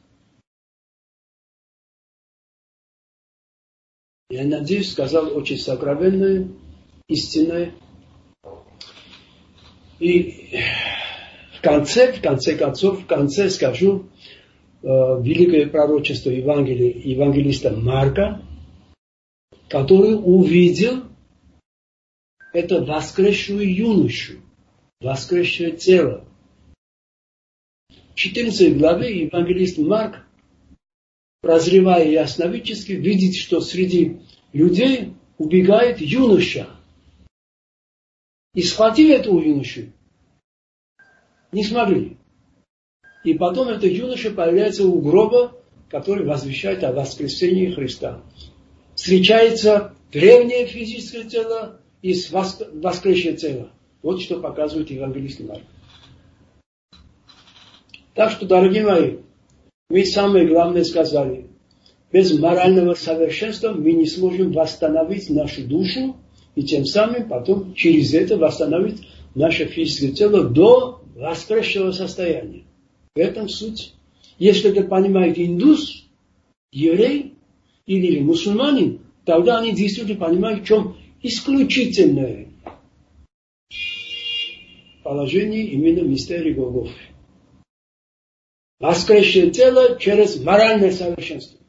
Я надеюсь, сказал очень сокровенное, истинное. И в конце, в конце концов, в конце скажу э, великое пророчество Евангелия, евангелиста Марка, который увидел это воскресшую юношу, воскресшее тело. В четырнадцатой главе евангелист Марк, прозревая ясновидчески, видит, что среди людей убегает юноша. И схватили этого юношу не смогли. И потом этот юноша появляется у гроба, который возвещает о воскресении Христа. Встречается древнее физическое тело и воскресшее тело. Вот что показывает евангелист Марк. Так что, дорогие мои, мы самое главное сказали. Без морального совершенства мы не сможем восстановить нашу душу и тем самым потом через это восстановить наше физическое тело до воскресшего состояния. В этом суть. Если это понимает индус, еврей или мусульманин, тогда они действительно понимают, в чем исключительное положение именно мистерии Голгофы. Воскресшее тело через моральное совершенство.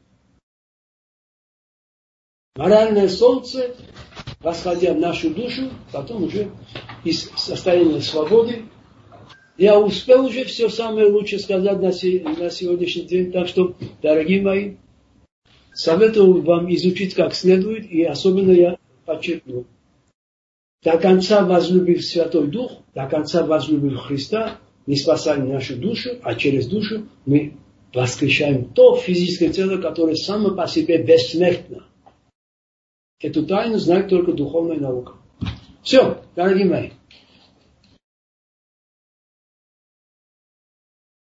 Моральное солнце, восходя в нашу душу, потом уже из состояния свободы. Я успел уже все самое лучшее сказать на сегодняшний день. Так что, дорогие мои, советую вам изучить как следует, и особенно я подчеркну. До конца возлюбив Святой Дух, до конца возлюбив Христа, не спасаем нашу душу, а через душу мы воскрешаем то физическое тело, которое само по себе бессмертно. Эту тайну знает только духовная наука. Все, дорогие мои.